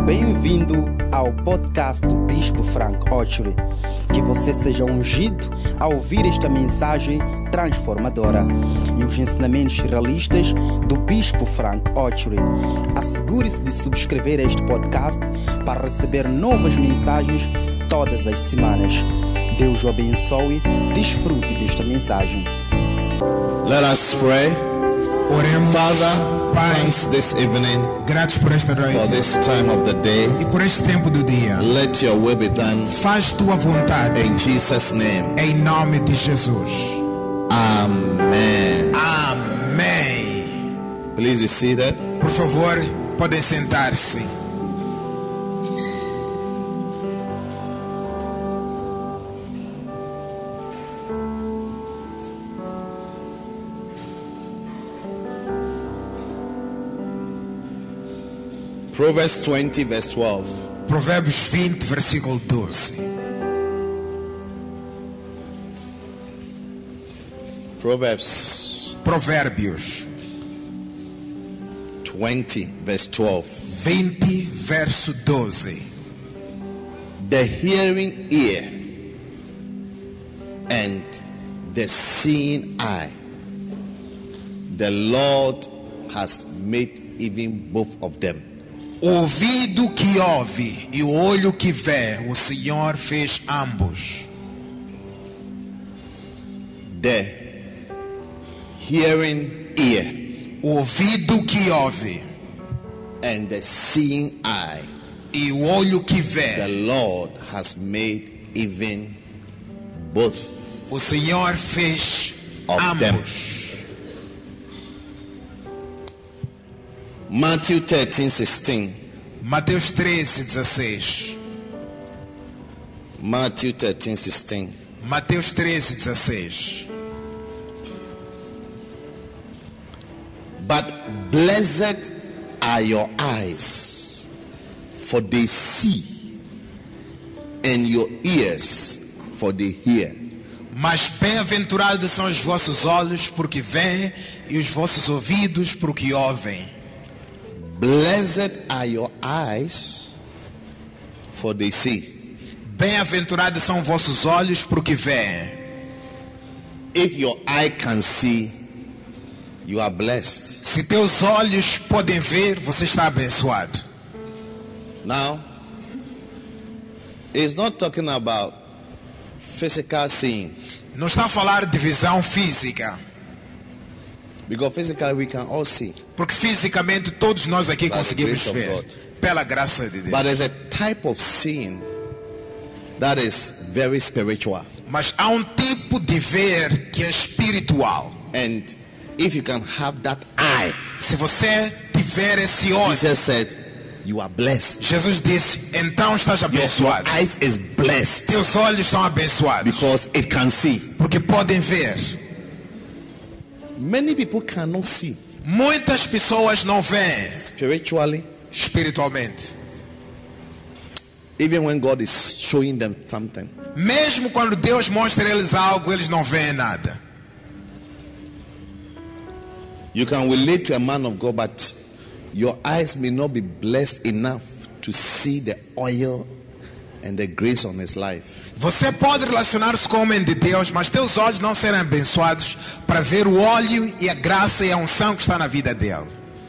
Bem-vindo ao podcast do Bispo Frank Ochery. Que você seja ungido ao ouvir esta mensagem transformadora e os ensinamentos realistas do Bispo Frank Ochery. Assegure-se de subscrever este podcast para receber novas mensagens todas as semanas. Deus o abençoe. Desfrute desta mensagem. Let us pray. Oremos. Father, Pai, thanks this evening gratos por esta for noite this time of the day. e por este tempo do dia. Let your will be done Faz tua vontade in Jesus' name. em nome de Jesus. Amen. Amém. Please be seated. Por favor, podem sentar-se. Proverbs 20 verse 12. Provérbios 20, versículo 12. Proverbs Provérbios 20 verse 12. 20, verso 12. The hearing ear and the seeing eye, the Lord has made even both of them. O ouvido que ouve e o olho que vê, o Senhor fez ambos. The hearing ear O ouvido que ouve and the seeing eye, e o olho que the vê, Lord has made even both o Senhor fez of them. ambos. Matthew 13:16. Mateus 13:16. Matthew 13:16. Mateus 13:16. But blessed are your eyes, for they see, and your ears, for they hear. Mas bem-aventurados são os vossos olhos, porque veem, e os vossos ouvidos, porque ouvem. Blessed are your eyes, for they see. Bem-aventurados são vossos olhos, porque veem. If your eye can see, you are blessed. Se teus olhos podem ver, você está abençoado. Now, it's not talking about physical seeing, Não está a falar de visão física, because physically we can all see. porque fisicamente todos nós aqui By the conseguimos grace of ver, God. pela graça de Deus. But there's a type of seeing that is very spiritual. Mas há um tipo de ver que é espiritual. And if you can have that eye, Se você tiver esse olho, Jesus said, you are blessed. Jesus disse, então estás Your abençoado. eyes is blessed Teus olhos estão abençoados, because it can see. porque podem ver. Many people cannot see Muitas pessoas não veem spiritually, espiritualmente. even when God is showing them something. Mesmo quando Deus mostra a eles algo, eles não veem nada. You can relate to a man of God, but your eyes may not be blessed enough to see the oil and the grace on his life. Você pode relacionar-se com o homem de Deus, mas teus olhos não serão abençoados para ver o óleo e a graça e a unção que está na vida dele.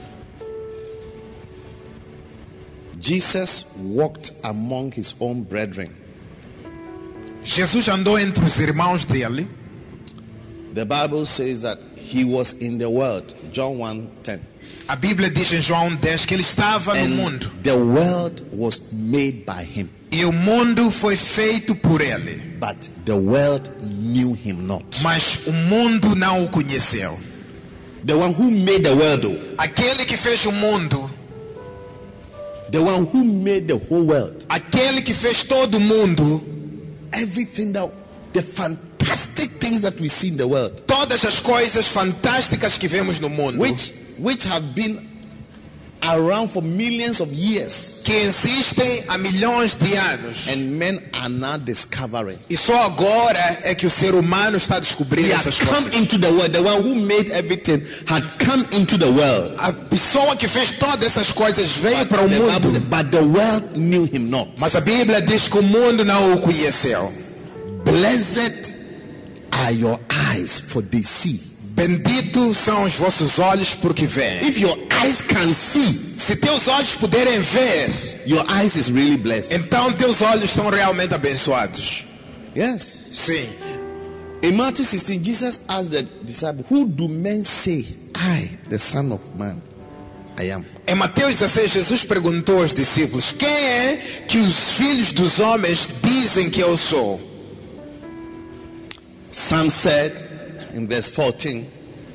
Jesus walked among his own brethren. Jesus andou entre os irmãos dele. The Bible says that he was in the world. John 1:10. A Bíblia diz em João 10 que ele estava no mundo. And the world was made by him, E o mundo foi feito por ele. but the world knew him not. Mas o mundo não o conheceu. The one who made the world, though, Aquele que fez o mundo, the one who made the whole world, aquele que fez todo o mundo, everything that, the fantastic things that we see in the world, todas as coisas fantásticas que vemos no mundo, which have been around for millions of years. que existem há milhões de anos. And men are now discovering. E só agora é que o ser humano está descobrindo He had essas come coisas. into the world. The one who made everything had come into the world. A pessoa que fez todas essas coisas veio para o The Bible mundo. said, but the world knew him not. Mas a Bíblia diz que o mundo não o conheceu. Blessed are your eyes, for they see. Benditos são os vossos olhos porque veem. If your eyes can see, Se teus olhos puderem ver, your eyes is really blessed. então teus olhos são realmente abençoados. Yes. Sim. In Matthew 16, Jesus asked the disciples, who do men say I, the Son of Man, I am? Em Mateus 16, Jesus perguntou aos discípulos: quem é que os filhos dos homens dizem que eu sou? Some said in verse 14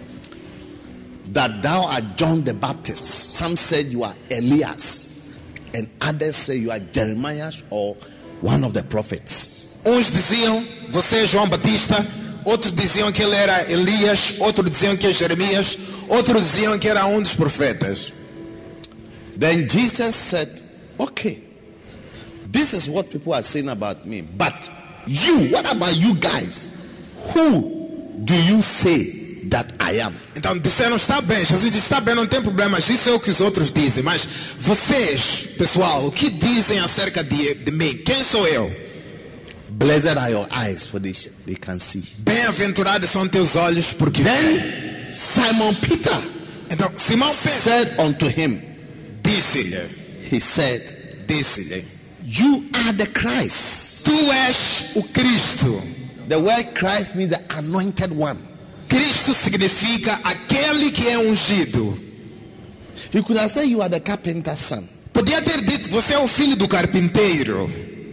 that thou art John the Baptist. Some said you are Elias, and others say you are Jeremiah or one of the prophets. Uns diziam, você é João Batista. Outros diziam que ele era Elias. Outros diziam que é Jeremias. Outros diziam que era um dos profetas. Then Jesus said, okay, this is what people are saying about me, but you, what about you guys? Who do you say that I am? Então disseram, está bem. Jesus disse, está bem, não tem problema. Isso é o que os outros dizem. Mas vocês, pessoal, o que dizem acerca de mim? Quem sou eu? Blessed are your eyes, for they can see. Bem-aventurados são teus olhos porque Then veem. Simon Peter Então Simão Pedro said unto him, disse-lhe, disse-lhe, you are the Christ. tu és o Cristo. The word Christ means the anointed one. Cristo significa aquele que é ungido. He could have said you are the carpenter's son. Podia ter dito, você é o filho do carpinteiro.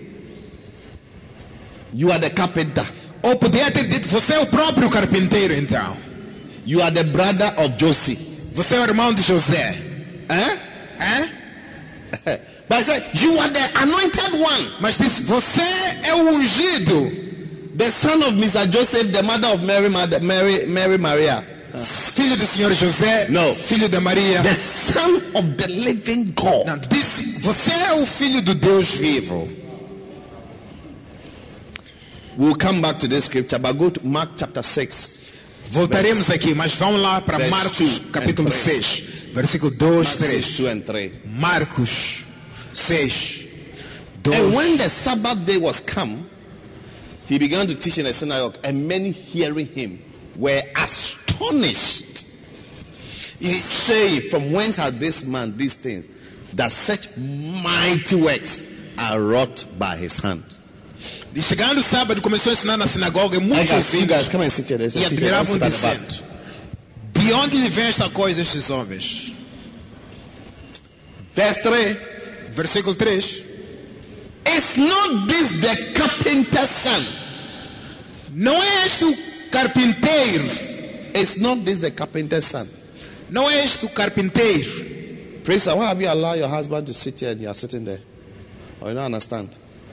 You are the carpenter. Ou podia ter dito, você é o próprio carpinteiro então. You are the brother of Josie. Você é o irmão de José. Eh? But I said, you are the anointed one. Mas disse, você é o ungido. The son of Mr. Joseph, the mother of Mary Maria. Filho do Senhor José. No. Filho da Maria. The son of the living God. Não, disse, você é o filho do Deus vivo. We'll come back to this scripture, but go to Mark chapter 6. Voltaremos aqui, mas vamos lá para Verse Marcos 2 capítulo and 3. 6, versículo 2, 3. 2 and 3. Marcos 6, 2. And when the Sabbath day was come, he began to teach in the synagogue, and many hearing him were astonished. He say, from whence has this man these things, that such mighty works are wrought by his hand? E chegando o sábado, começou a ensinar na sinagoga e I muitos guys, you guys, ouvintes come and sit here. There's a e seat here. Don't admiravam sit at the back. dizendo, de onde lhe vem esta coisa estes homens? Verse 3. Versículo 3. Is not this the carpenter's son? Não é este o carpinteiro? Is not this the carpenter's son? Não é este o carpinteiro? Praise God. Why have you allowed your husband to sit here and you are sitting there? Oh, you don't understand.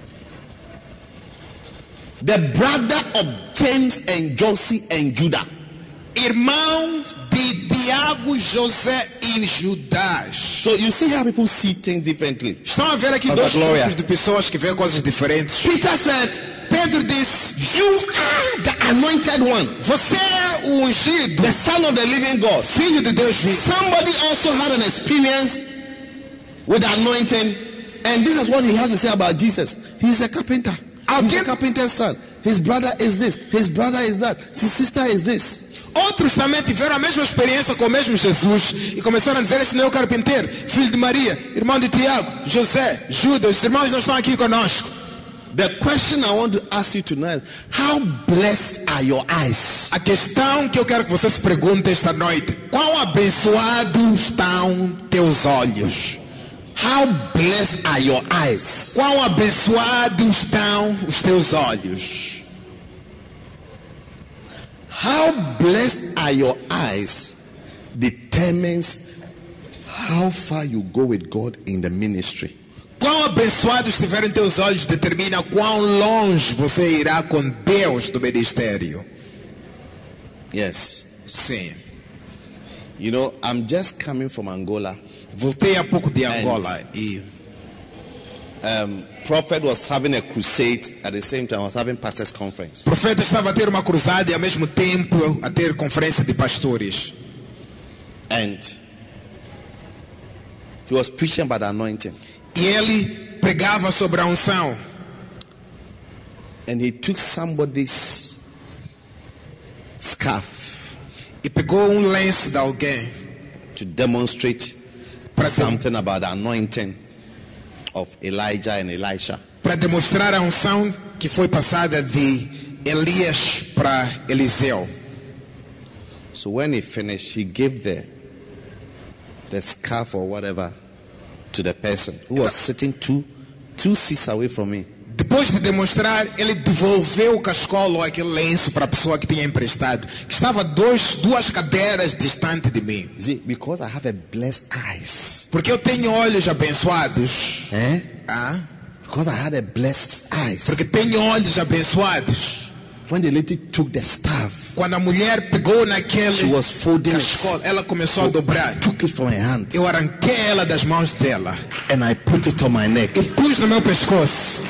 The brother of James and Josie and Judah. Irmão de Tiago, José e Judas. So you see how people see things differently. Estão a ver aqui Pastor dois Glória. grupos de pessoas que veem coisas diferentes. Peter said, Pedro disse, you are the anointed one, você é o ungido, the son of the living God. filho de Deus vivo. Somebody also had an experience with anointing, and this is what he had to say about Jesus. He's a carpenter. He's a carpenter's son. His brother is this. His brother is that. His sister is this. Outros também tiveram a mesma experiência com o mesmo Jesus e começaram a dizer, este não é o carpinteiro, filho de Maria, irmão de Tiago, José, Judas, os irmãos não estão aqui conosco. The question I want to ask you tonight, how blessed are your eyes? A questão que eu quero que você se pergunte esta noite, quão abençoados estão teus olhos? How blessed are your eyes? Quão abençoados estão os teus olhos? How blessed are your eyes determines how far you go with God in the ministry. Quão abençoados estiverem teus olhos determina quão longe você irá com Deus do ministério. Yes. Sim. You know, I'm just coming from Angola. Voltei há pouco de Angola e Prophet was having a crusade at the same time. I was having pastors' conference. o profeta estava a ter uma cruzada e ao mesmo tempo a ter conferência de pastores. And he was preaching about the anointing. E ele pregava sobre a unção. And he took somebody's scarf E pegou lenço de alguém to demonstrate something about the anointing of Elijah and Elisha. para demonstrar a unção que foi passada de Elias para Eliseu. So when he finished, he gave the scarf or whatever to the person who was sitting two seats away from me. Depois de demonstrar, ele devolveu o cascolo ou aquele lenço para a pessoa que tinha emprestado, que estava duas cadeiras distante de mim. You see, because I have a blessed eyes. Porque eu tenho olhos abençoados. Because I had a blessed eyes. Porque tenho olhos abençoados. When the lady took the staff, Quando a mulher pegou naquele she was folding cascolo, it. ela começou a dobrar. Took it from her hand Eu arranquei ela das mãos dela and I put it on my neck. e pus no meu pescoço.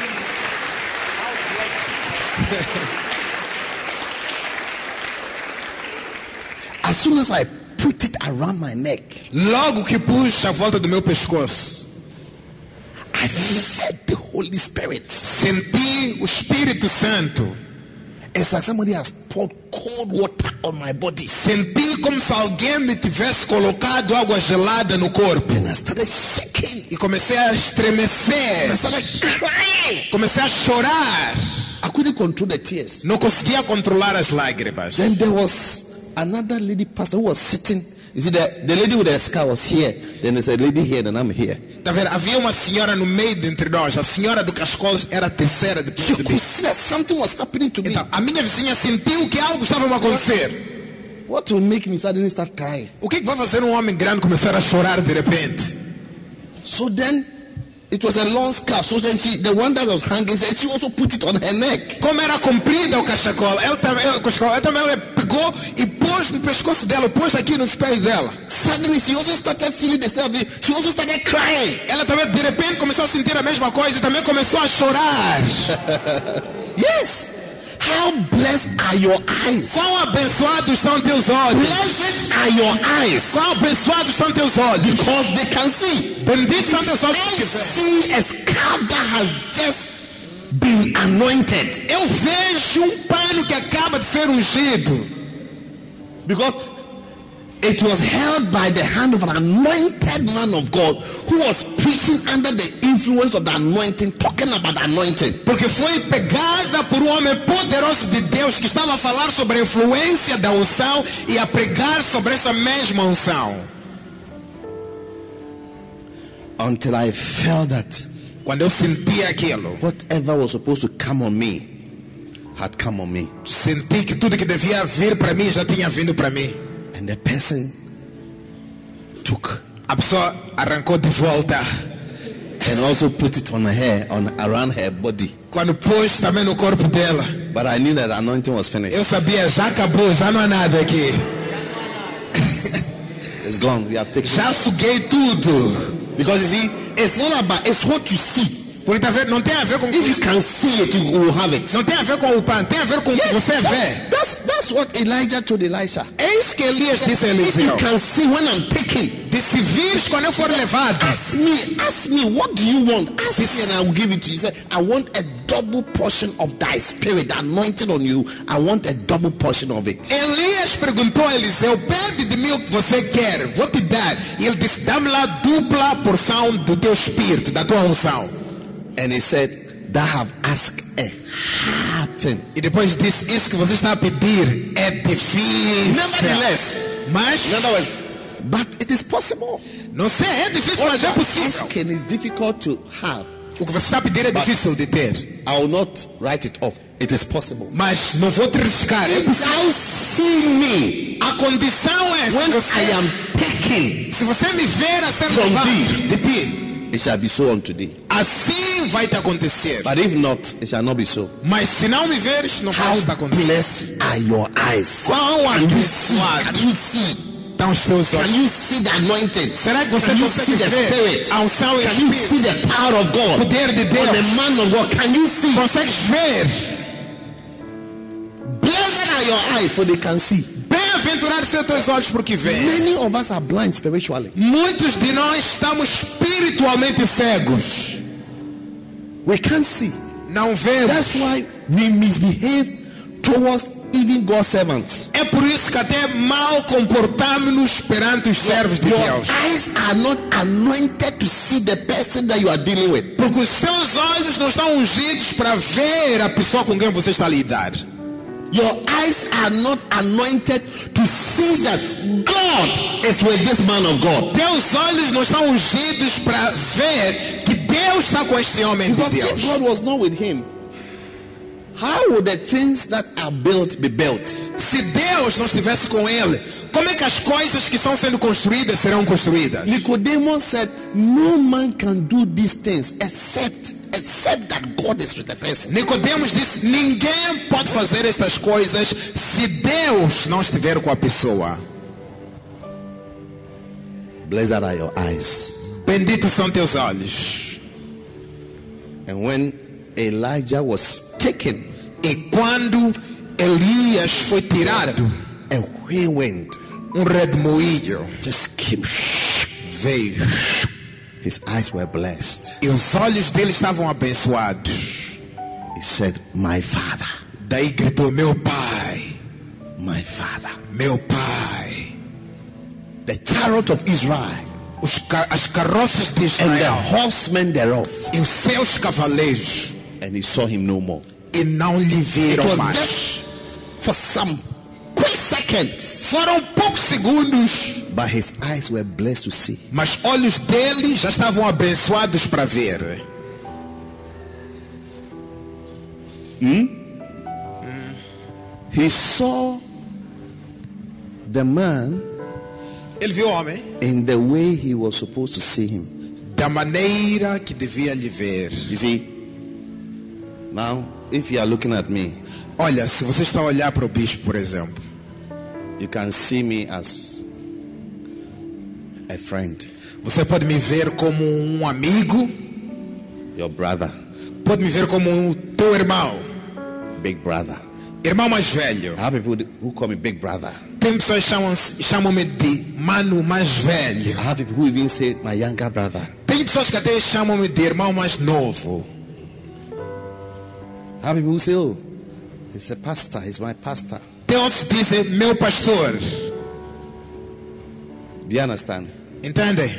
As soon as I put it around my neck, Logo que pus a volta do meu pescoço, I felt the Holy Spirit. senti o Espírito Santo. It's like somebody has poured cold water on my body. Senti como se alguém me tivesse colocado água gelada no corpo. And I started shaking. E comecei a estremecer. I started crying. Comecei a chorar. I couldn't control the tears. Não conseguia controlar as lágrimas. Then there was another lady pastor who was sitting. You see, the lady with the scar was here. Then there's a lady here, then I'm here. Tá vendo? Havia uma senhora no meio de entre nós. A senhora do cascolo era a terceira depois She de mim. could see that something was happening to me. Então, a minha vizinha sentiu que algo estava a acontecer. What will make me suddenly start crying? O que vai fazer um homem grande começar a chorar de repente? So then, it was a long scarf. So then the one that was hanging, said she also put it on her neck. Como era comprida o cachecol, ela também pegou e pôs no pescoço dela, pôs aqui nos pés dela. Suddenly, she also started feeling the same. She also started crying. Ela também de repente começou a sentir a mesma coisa e também começou a chorar. Yes. How blessed are your eyes? Quão abençoados são teus olhos? Blessed are your eyes. Quão abençoados são teus olhos? Because they can see. Benditos são teus olhos I que veem. see a scarf that has just been anointed. Eu vejo um pano que acaba de ser ungido. Because it was held by the hand of an anointed man of God who was preaching under the influence of the anointing, talking about the anointing. Porque foi pegada por um homem poderoso de Deus que estava a falar sobre a influência da unção e a pregar sobre essa mesma unção. Until I felt that Quando eu senti aquilo, whatever was supposed to come on me had come on me. senti que tudo que devia vir para mim já tinha vindo para mim. And the person took A pessoa arrancou de volta. and also put it on her hair, around her body. Quando pôs também no corpo dela, But I knew that the anointing was finished. eu sabia, já acabou, já não há nada aqui. It's gone. We have taken it. Já suguei tudo. Because you see, it's not about, it's what you see. Porque tá vendo, não tem a ver com If you can see it, you will have it. não tem a ver com o pano, tem a ver com o que você vê. That's what Elijah told Elisha. É isso que Elias disse a If you Eliseu. can see when I'm taken, Disse, vires quando eu for levado. ask me, what do you want? Ask me and I will give it to you. He said, I want a double portion of thy spirit, the anointing on you. I want a double portion of it. Elias perguntou a Eliseu, pede de mim o que você quer, vou te dar. E ele disse, dá-me lá dupla porção do teu espírito, da tua unção. And he said, thou have asked a hard thing. E depois disse, isso que você está a pedir é difícil. Nevertheless, Mas, in other words, but it is possible. não sei, é difícil, What mas é you are possível. asking is difficult to have. O que você está a pedir é difícil de ter. I will not write it off. It is possible. Mas não vou te riscar. É If possível. thou see me A condição é, when se I você, am taken, se você me ver a ser From levado thee. de ti, it shall be so unto thee. assim vai te acontecer. But if not, it shall not be so. Mas se não me veres, não vai te How acontecer. blessed are your eyes? Quão Can you see? abençoado. Can you see? estão os seus Can olhos? you see the anointing? Será que você Can you consegue see the ver spirit? a unção e o Can you Espírito? see the power of God? Poder de On the Deus. man of God. Can you see? Consegues ver? Blessed are your eyes, for they can see. Bem-aventurados são teus olhos porque veem. Many of us are blind spiritually. Muitos de nós estamos espiritualmente cegos. We can't see. Não vemos. That's why we misbehave towards even God's servants. É por isso que até mal comportamos-nos perante os servos de Your Deus. eyes are not anointed to see the person that you are dealing with. Porque os seus olhos não estão ungidos para ver a pessoa com quem você está a lidar. Your eyes are not anointed to see that God is with this man of God. Teus olhos não estão ungidos para ver que Deus está com este homem de Because if Deus. God was not with him, how would the things that are built be built? Se Deus não estivesse com ele, como é que as coisas que estão sendo construídas serão construídas? Nicodemus said, no man can do these things except that God is with the person. Nicodemos disse: ninguém pode fazer estas coisas se Deus não estiver com a pessoa. Blessed are your eyes. Benditos são teus olhos. And when Elijah was taken, E quando Elias foi tirado, a whirlwind redemoinho just came. veio. His eyes were blessed. E os olhos dele estavam abençoados. He said, my father, Daí gritou: meu pai, my father. meu pai. The chariot of Israel As carroças de and the Israel horsemen thereof. e os seus cavaleiros, And he saw him no more. e não lhe It viram was mais. just for some quick seconds. Foram poucos segundos, But his eyes were blessed to see. mas olhos dele já estavam abençoados para ver. He saw the man Ele viu o homem in the way he was supposed to see him. da maneira que devia lhe ver. You see, now if you are looking at me, Olha, se você está a olhar para o bispo, por exemplo, you can see me as a friend, você pode me ver como um amigo, your brother, pode me ver como um teu irmão, big brother. irmão mais velho. I have people who call me big brother. Tem pessoas que chamam-me de mano mais velho. I have people who even say my younger brother. Tem pessoas que até chamam-me de irmão mais novo. I have people who say, oh, he's a pastor, he's my pastor. Tem outros que dizem meu pastor. Do you understand? Entende?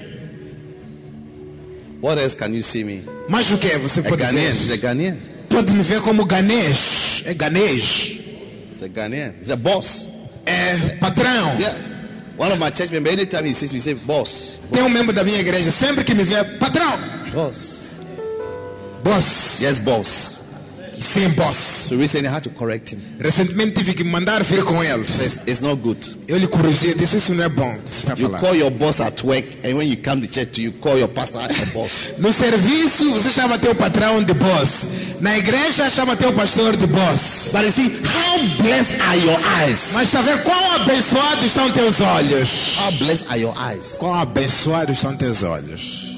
What else can you see me? Mas o que você A pode Ghanaian. He's ver? a Ghanaian. Pode me ver como ganês. É ganês. He's a Ghanaian. He's a boss. É patrão. Yeah. One of my church members, anytime he sees me, say, boss. Tem um membro da minha igreja, sempre que me vê, patrão. Boss. Boss. Yes, boss. Sim, boss. So recently I had to correct him. Recentemente tive que mandar vir com ele. Says it's not good. Eu lhe corrigi, disse: isso não é bom que você está You falando. call your boss at work, and when you come to church, you call your pastor a boss. No serviço você chama teu patrão de boss. Na igreja chama teu pastor de boss. But you see, how blessed are your eyes? Mas está a ver quão abençoados são teus olhos? How blessed are your eyes? Quão abençoados são teus olhos?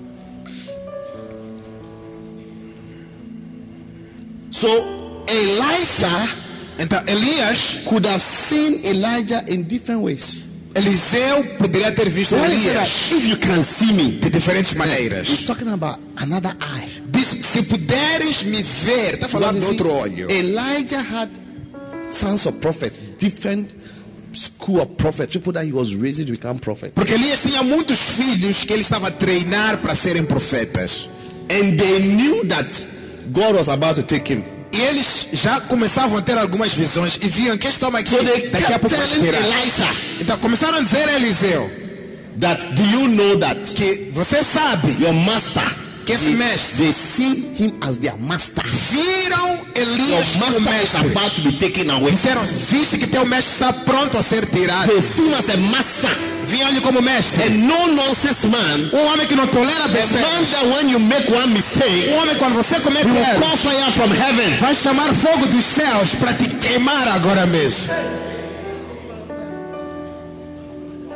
So Elisha Então Elias, could have seen Elijah in different ways. Eliseu poderia ter visto So when he said that, Elias if you can see me, de diferentes he's maneiras. talking about another eye. Disse: se puderes me ver, está falando Because de you see, outro olho. Elijah had sons of prophets, different school of prophets, people that he was raising to become prophets. Porque Elias tinha muitos filhos que ele estava a treinar para serem profetas. And they knew that God was about to take him. E eles já começavam a ter algumas visões e viam que este homem aqui So they daqui a kept pouco vai telling esperar. Elisha Então começaram a dizer a Eliseu that, do you know that que você sabe your master, que esse mestre, they see him as their master. viram Your Elias como master is mestre. about to be taken away. Disseram: viste que teu mestre está pronto a ser tirado. They see him as a master, Viam-lhe como mestre. a no-nonsense man. Homem que não tolera A besteira. man that when you make one mistake, Homem quando você comete he will erro, call fire from heaven. vai chamar fogo dos céus para te queimar agora mesmo.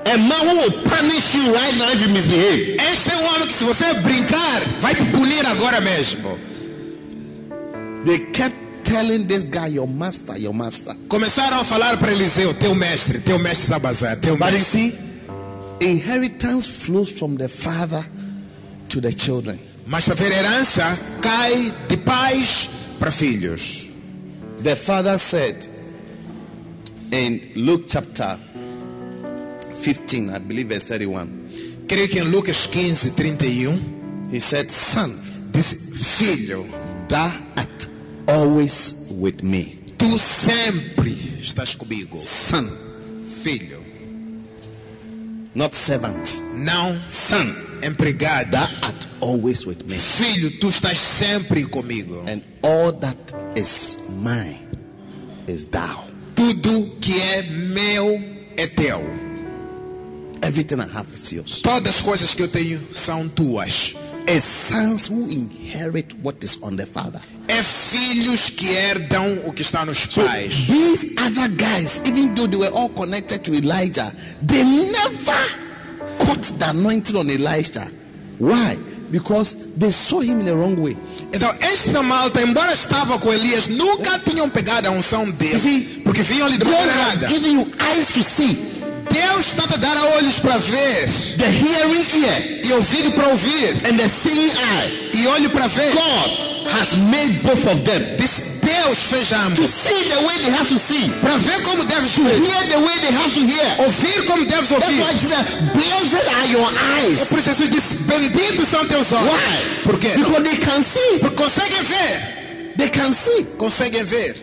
A man who will punish you right now if you misbehave. Este é um homem que, se você brincar, vai te punir agora mesmo. They kept telling this guy, your master, your master. Começaram a falar para Eliseu, teu mestre está a bazar, teu But you mestre. see, inheritance flows from the father to the children. Mas a ver, herança cai de pais para filhos. The father said in Luke chapter 15, I believe verse 31, Creio que em Lucas 15, 31, he said, son, disse, filho, thou art always with me. tu sempre estás comigo. Son, Filho, not servant. não Son, empregado. thou art always with me. Filho, tu estás sempre comigo. And all that is mine is thou. Tudo que é meu é teu. Everything I have is yours. Todas as coisas que eu tenho são tuas. As sons who inherit what is on the father. É filhos que herdam o que está nos So pais. these other guys, even though they were all connected to Elijah, they never caught the anointing on Elijah. Why? Because they saw him in the wrong way. Então, esta malta, embora estava com Elias, nunca tinham pegado a unção You dele. see, Porque viam-lhe de God maneira has errada. given you eyes to see, Deus está a dar olhos para ver, the hearing ear, e ouvido para ouvir, and the seeing eye. e olho para ver. God has made both of them Disse, Deus fez to ambos. see the way they have to see, Para ver como deves to ver. hear the way they have to hear. Ouvir como deves That's ouvir. why Jesus said, blessed are your É eyes. por isso Jesus disse, benditos são teus olhos. Why? Por quê? Because they can see. Porque conseguem ver. They can see. Conseguem ver.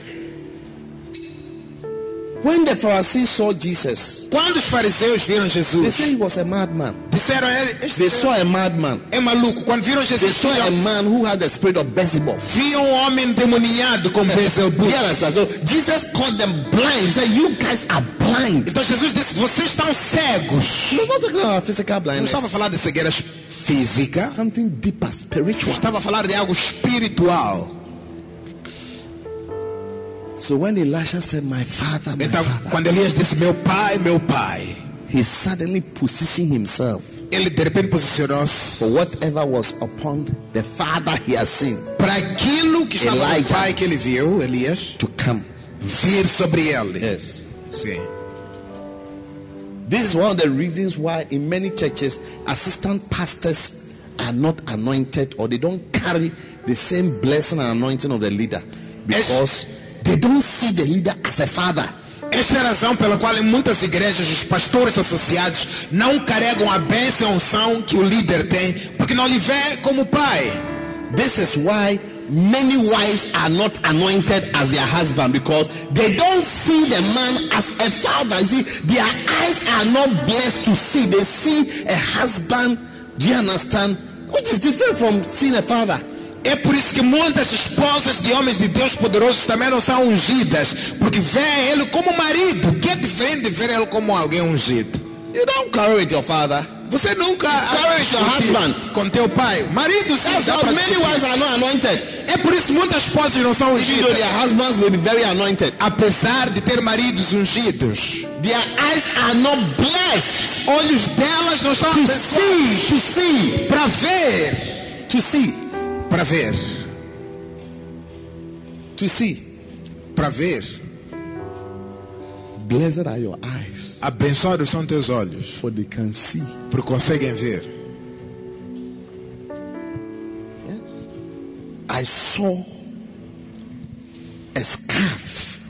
When the Pharisees saw Jesus, Quando os fariseus viram they Jesus, said he was a madman. disseram a ele, They este saw a madman. é maluco. Quando viram They Jesus, saw a viram, man who had the spirit of Beelzebub. viam um homem demoniado com Beelzebub. You understand? So Jesus called them blind. He said, you guys are blind. Então Jesus disse, vocês estão cegos. He was not talking about physical Não blindness. estava a falar de cegueira física. Something deeper, spiritual. Estava a falar de algo espiritual. So when Elisha said, my father, my Então, father, quando Elias disse, meu pai, he suddenly positioned himself ele de repente posicionou-se for whatever was upon the father he has seen para aquilo que estava no Elijah. pai que ele viu, Elias, to come. vir sobre ele. Yes. Sim. This is one of the reasons why in many churches assistant pastors are not anointed, or they don't carry the same blessing and anointing of the leader, because they don't see the leader as a father. Esta é a razão pela qual em muitas igrejas os pastores associados não carregam a bênção e a unção que o líder tem, porque não lhe vê como pai. This is why many wives are not anointed as their husband, because they don't see the man as a father. You see, their eyes are not blessed to see. They see a husband, do you understand? Which is different from seeing a father. É por isso que muitas esposas de homens de Deus poderosos também não são ungidas, porque vê ele como marido, que é diferente de ver ele como alguém ungido. You don't carry with your father. Você nunca Carry with your husband. com teu pai. Marido, sim, That's dá how pra many discutir. wives are not anointed. É por isso que muitas esposas não são Even though ungidas, their husbands may be very anointed. apesar de ter maridos ungidos. Their eyes are not blessed Olhos delas não estão to see, para ver, to see, para ver, to see. para ver. Blessed are your eyes, Abençoados são teus olhos, for they can see. porque conseguem ver. Yes. I saw a scarf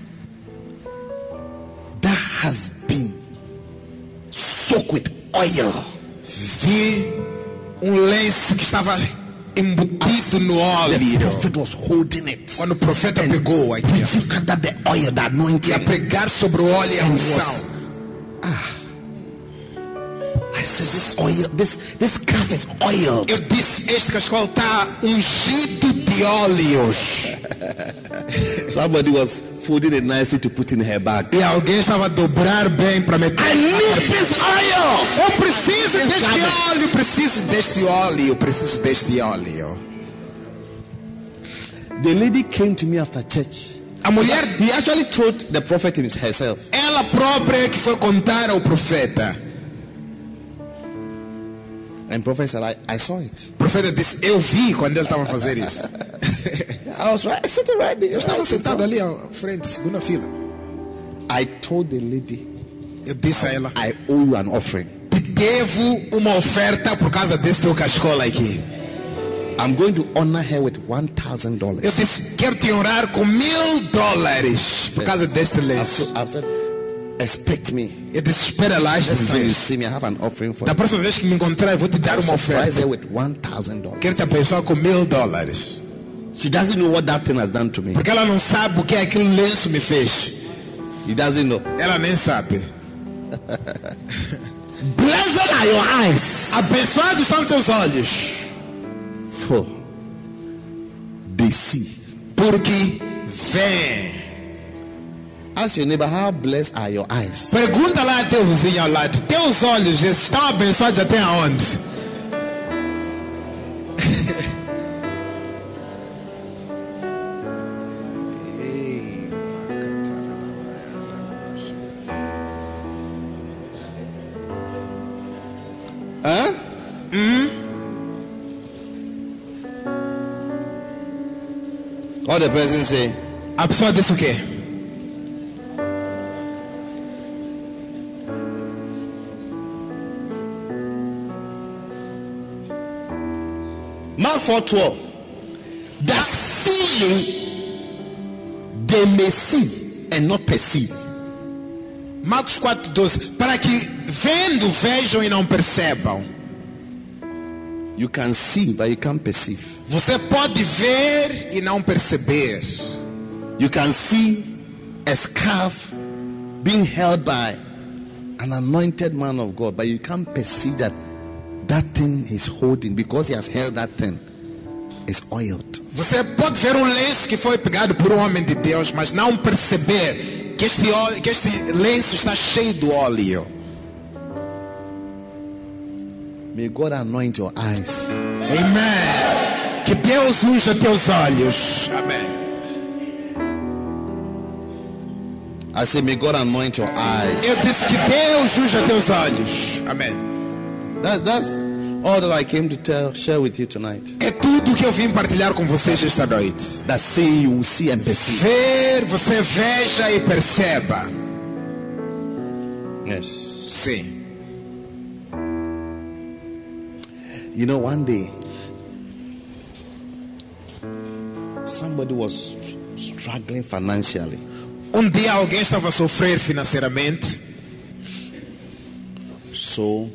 that has been soaked with oil. Vi lenço que estava embutido no The óleo. prophet was holding it, Quando o profeta pegou aqui preaching under the oil, the e a anointing. pregar sobre o óleo e a And unção. I said, this oil, this scarf is oil. Eu disse, este cascal está ungido de óleos. Somebody was folding it nicely to put in her bag. E alguém estava a dobrar bem para meter. I need this oil. Eu preciso This deste garment. óleo, preciso deste óleo, preciso deste óleo. The lady came to me after church. A mulher, He actually told the prophet herself. ela própria que foi contar ao profeta. And prophet said, I saw it. O profeta disse, eu vi quando ele estava a fazer isso. I was sitting right there. Eu estava sentado ali à frente, segunda fila. I told the lady, Eu disse a ela, I owe you an offering. te devo uma oferta por causa desse teu cascola aqui. I'm going to honor her with $1,000. Eu disse, quero te honrar com $1,000 por causa deste lenço. I've said, expect me. Eu disse, espera lá, Next time you ver. see me, I have an offering for Da you. próxima vez que me encontrar, eu vou te dar uma Surprise oferta. her with $1,000. Quero te abençoar com $1,000. She doesn't know what that thing has done to me. Porque ela não sabe o que aquele lenço me fez. He doesn't know. Ela nem sabe. Blessed are your eyes, Abençoados são teus olhos, for they see. porque vêm. Ask your neighbor, how blessed are your eyes? Pergunta lá a teu vizinho ao lado. Teus olhos estão abençoados até aonde? Huh? What the person say? A pessoa disse o quê? Mark 4:12. That seeing they may see and not perceive. Marcos 4:12. Para que vendo vejam e não percebam. You can see, but you can't perceive. Você pode ver e não perceber. You can see a scarf being held by an anointed man of God, but you can't perceive that that thing he's holding, because he has held that thing, is oiled. Você pode ver um lenço que foi pegado por um homem de Deus, mas não perceber que este lenço está cheio de óleo. May God anoint your eyes. Amém. Que Deus unja teus olhos. Amém. I say, may God anoint your eyes. Eu disse que Deus unja teus olhos. Amém. That's all that I came to share with you tonight. É tudo que eu vim partilhar com vocês esta noite. That seeing you will see and perceive. Ver, você veja e perceba. Yes. Sim. You know, one day somebody was struggling financially. Dia alguém estava a sofrer financeiramente. So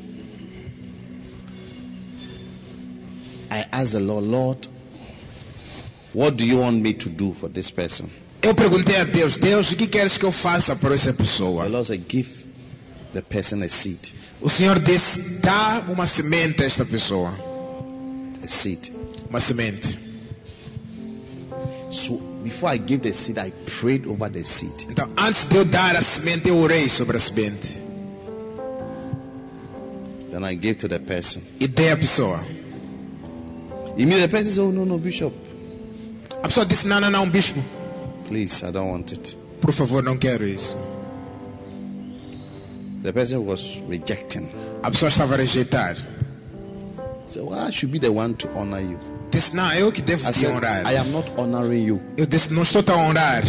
I asked the Lord, what do you want me to do for this person? Eu perguntei a Deus, o que queres que eu faça para essa The pessoa? Lord said, give the person a seed. O Senhor disse, dá uma semente a esta pessoa. A seed. Uma semente. So before I gave the seed, I prayed over the seed. Então, antes de eu dar a semente, eu orei sobre a semente. Then I gave to the person. E dei à pessoa. Immediately the person said, oh, no, Bishop. A pessoa disse, não, bispo. Please, I don't want it. Por favor, não quero isso. The person was rejecting. A pessoa estava a rejeitar. So I should be the one to honor you. Disse, não, eu que devo I te said, honrar. I am not honoring you. Eu disse, não estou-te a honrar.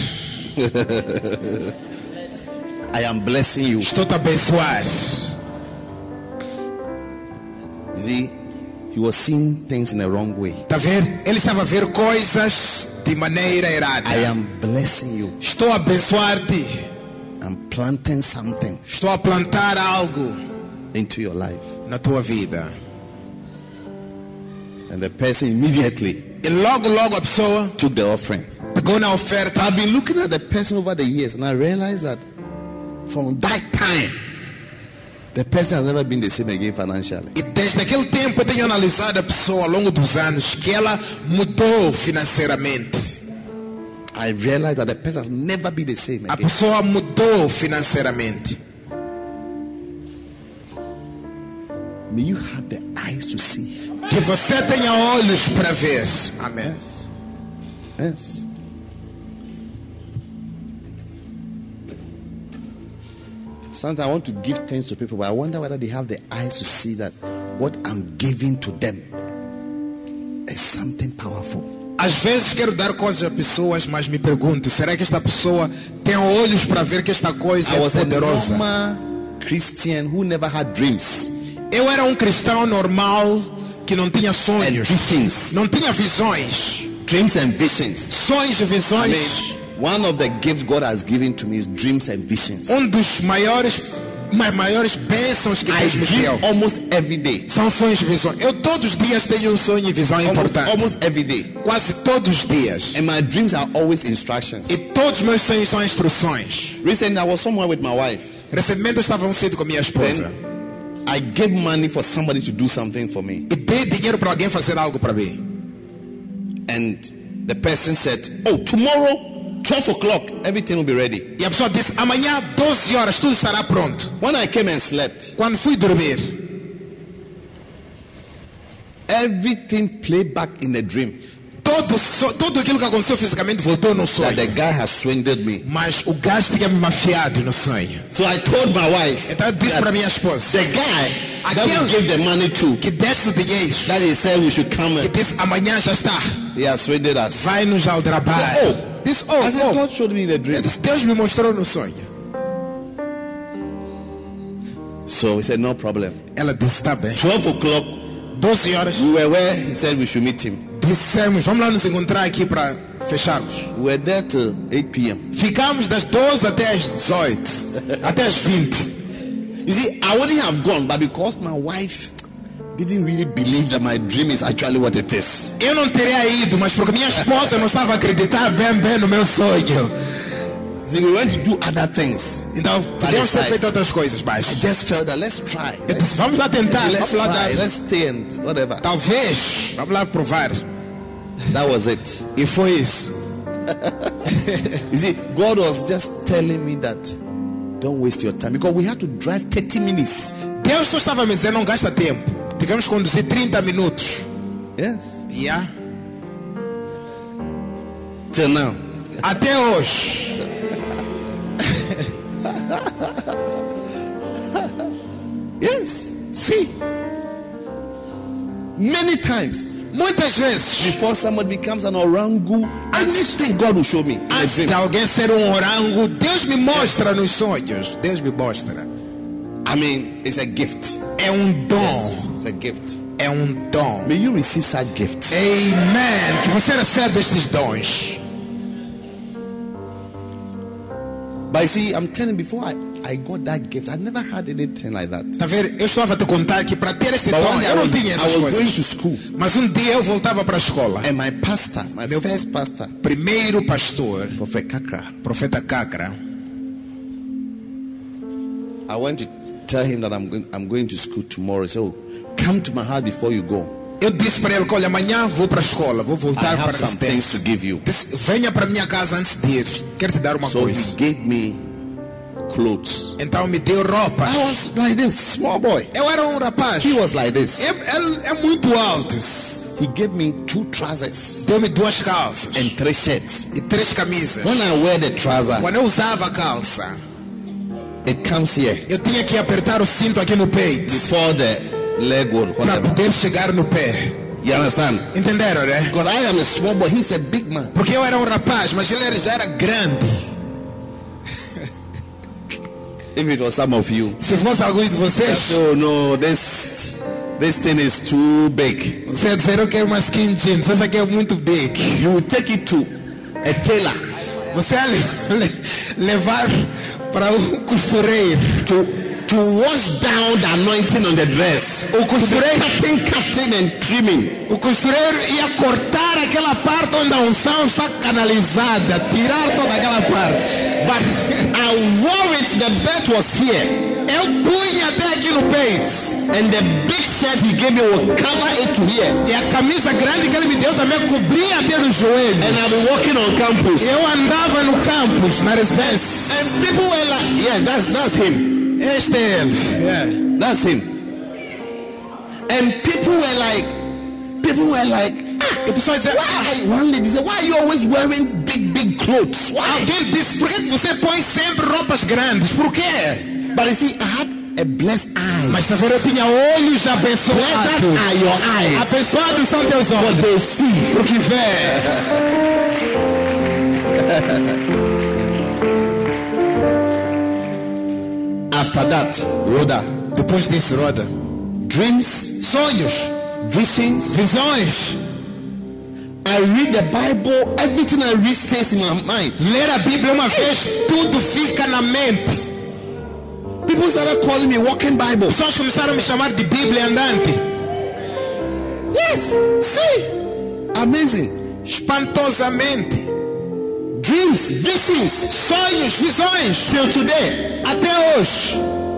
I am blessing you. Estou-te a abençoar. You see, he was seeing things in the wrong way. Está a ver? Ele estava a ver coisas de maneira errada. I am blessing you. Estou a abençoar-te. I'm planting something Estou a plantar algo into your life. na tua vida. And the person immediately E logo a pessoa took the offering. pegou na oferta. I've been looking at the person over the years, and I realized that from that time, the person has never been the same again financially. E desde aquele tempo eu tenho analisado a pessoa ao longo dos anos que ela mudou financeiramente. I realized that the person has never been the same A again. pessoa mudou financeiramente. May you have the eyes to see. Que você tenha olhos para ver. Amém. Yes. Sometimes I want to give things to people, but I wonder whether they have the eyes to see that what I'm giving to them is something powerful. Às vezes quero dar coisas a pessoas, mas me pergunto, será que esta pessoa tem olhos para ver que esta coisa I é was a poderosa? normal Christian who never had dreams Eu era um cristão normal que não tinha and sonhos, visions. não tinha visões. Dreams and visions. Sonhos e I visões. mean, one of the gifts God has given to me is dreams and visions. Dos maiores bênçãos que I Deus me dream deu almost every day. são sonhos e visões. Eu todos os dias tenho um sonho e visão importante. Almost every day. Quase todos os dias. And my dreams are always instructions. E todos os meus sonhos são instruções. Recently, I was somewhere with my wife. Recentemente eu estava cedo com minha esposa. Then I gave money for somebody to do something for me. E dei dinheiro para alguém fazer algo para mim. And the person said, oh, tomorrow, 12 o'clock, everything will be ready. E a pessoa disse, amanhã 12 horas tudo estará pronto. When I came and slept, Quando fui dormir, everything played back in a dream. Tudo aquilo que aconteceu fisicamente voltou no sonho. That the guy has swindled me. Mas o gajo tinha me mafiado no sonho. So I told my wife Então eu disse para minha esposa, the guy that we gave the money to, que deste o dinheiro, that he said we should come, que disse amanhã já está, he has swindled us. vai-nos ao trabalho. Disse, I said, God showed me in the Eu dream. disse, Deus me mostrou no sonho. So he said, no problem. Ela disse, está bem. 12 o'clock, 12 horas, we were where he said we should meet him. dissemos, vamos lá nos encontrar aqui para fecharmos. We were there till 8 p.m. Ficamos das 12 até as 18, até as 20. You see, I wouldn't have gone, but because my wife didn't really believe that my dream is actually what it is. Eu não teria ido, mas porque minha esposa não estava a acreditar bem no meu sonho. See, we went to do other things. Então, podíamos ter feito outras coisas, mas I just felt that let's try. eu disse, vamos lá tentar, Let's vamos lá dar. try. Let's stay and whatever. Talvez, vamos lá provar. That was it. E foi isso. You see, God was just telling me that don't waste your time because we had to drive 30 minutes. Deus só estava me dizendo, não gasta tempo. Tivemos que conduzir 30 minutos. Yes. Yeah. Till now. Até hoje. Yes. See. Many times. Muitas vezes, Before somebody becomes an orangu, anything God will show me in a antes dream. de alguém ser um orango, Deus me mostra nos sonhos. Deus me mostra. I mean, it's a gift. É dom. It's a gift. É dom. May you receive such gifts. Amen. Que você receba estes dons. But you see, I'm telling you, before I got that gift, I never had anything like that. Tá vendo? Eu estava a te contar que para ter este But dom, one day eu não tinha I essas was going coisas. to school, Mas dia eu voltava para a escola. and my pastor, my first pastor, Primeiro pastor, Prophet Kakra, profeta Cacra, I went to tell him that I'm going to school tomorrow. So come to my house before you go. eu disse para ele que olha, amanhã vou para a escola, vou I voltar para have a some things to residência. give you. Disse, venha para a minha casa antes de ir. Quero te dar uma So he coisa. gave me clothes. Então me deu roupas. I was like this, small boy. Eu era rapaz. He was like this. Ele é muito alto. He gave me 2 trousers Deu-me 2 calças and 3 shirts. e 3 camisas. When I wear the trouser, Quando eu usava a calça, it comes here eu tinha que apertar o cinto aqui no peito before the leg would para whatever. poder chegar no pé. You understand? Entenderam, né? Because I am a small boy, he's a big man. Porque eu era rapaz, mas ele já era grande. If it was some of you, Se fosse algum de vocês, so no, this thing is too big. você ia dizer, eu quero uma skin jeans, essa aqui é muito big. You will take it to a tailor Você ia levar para costureiro. to wash down the anointing on the dress. O costureiro, Cutting and trimming. o costureiro ia cortar aquela parte onde a unção está canalizada, tirar toda aquela parte. But I wore it, the belt was here. Eu punha até aqui no peito. And the big shirt he gave me will cover it to here. E a camisa grande que ele me deu também cobria até no joelho. And I'll be walking on campus. Eu andava no campus, na residência. And people were like, yeah, that's him. Este é ele. Yeah. That's him. And people were like, E o pessoal dizia, why? One lady said, why are you always wearing big clothes? Why? alguém disse, por que você põe sempre roupas grandes? Por quê? But you see, I had a blessed eye. Mas está vendo, eu tinha olhos Blessed abençoados. are your eyes. Abençoados são teus For olhos, they see. porque vê. After that, Rhoda, Depois disso, Roda, dreams, sonhos, visions. visões. I read the Bible, everything I read stays in my mind. Ler a Bíblia uma vez, tudo fica na mente. People started calling me walking Bible. Pessoas começaram a me chamar de Bíblia andante. Yes, see, amazing. Espantosamente. Dreams, visions, Sonhos, visões. till today. Até hoje.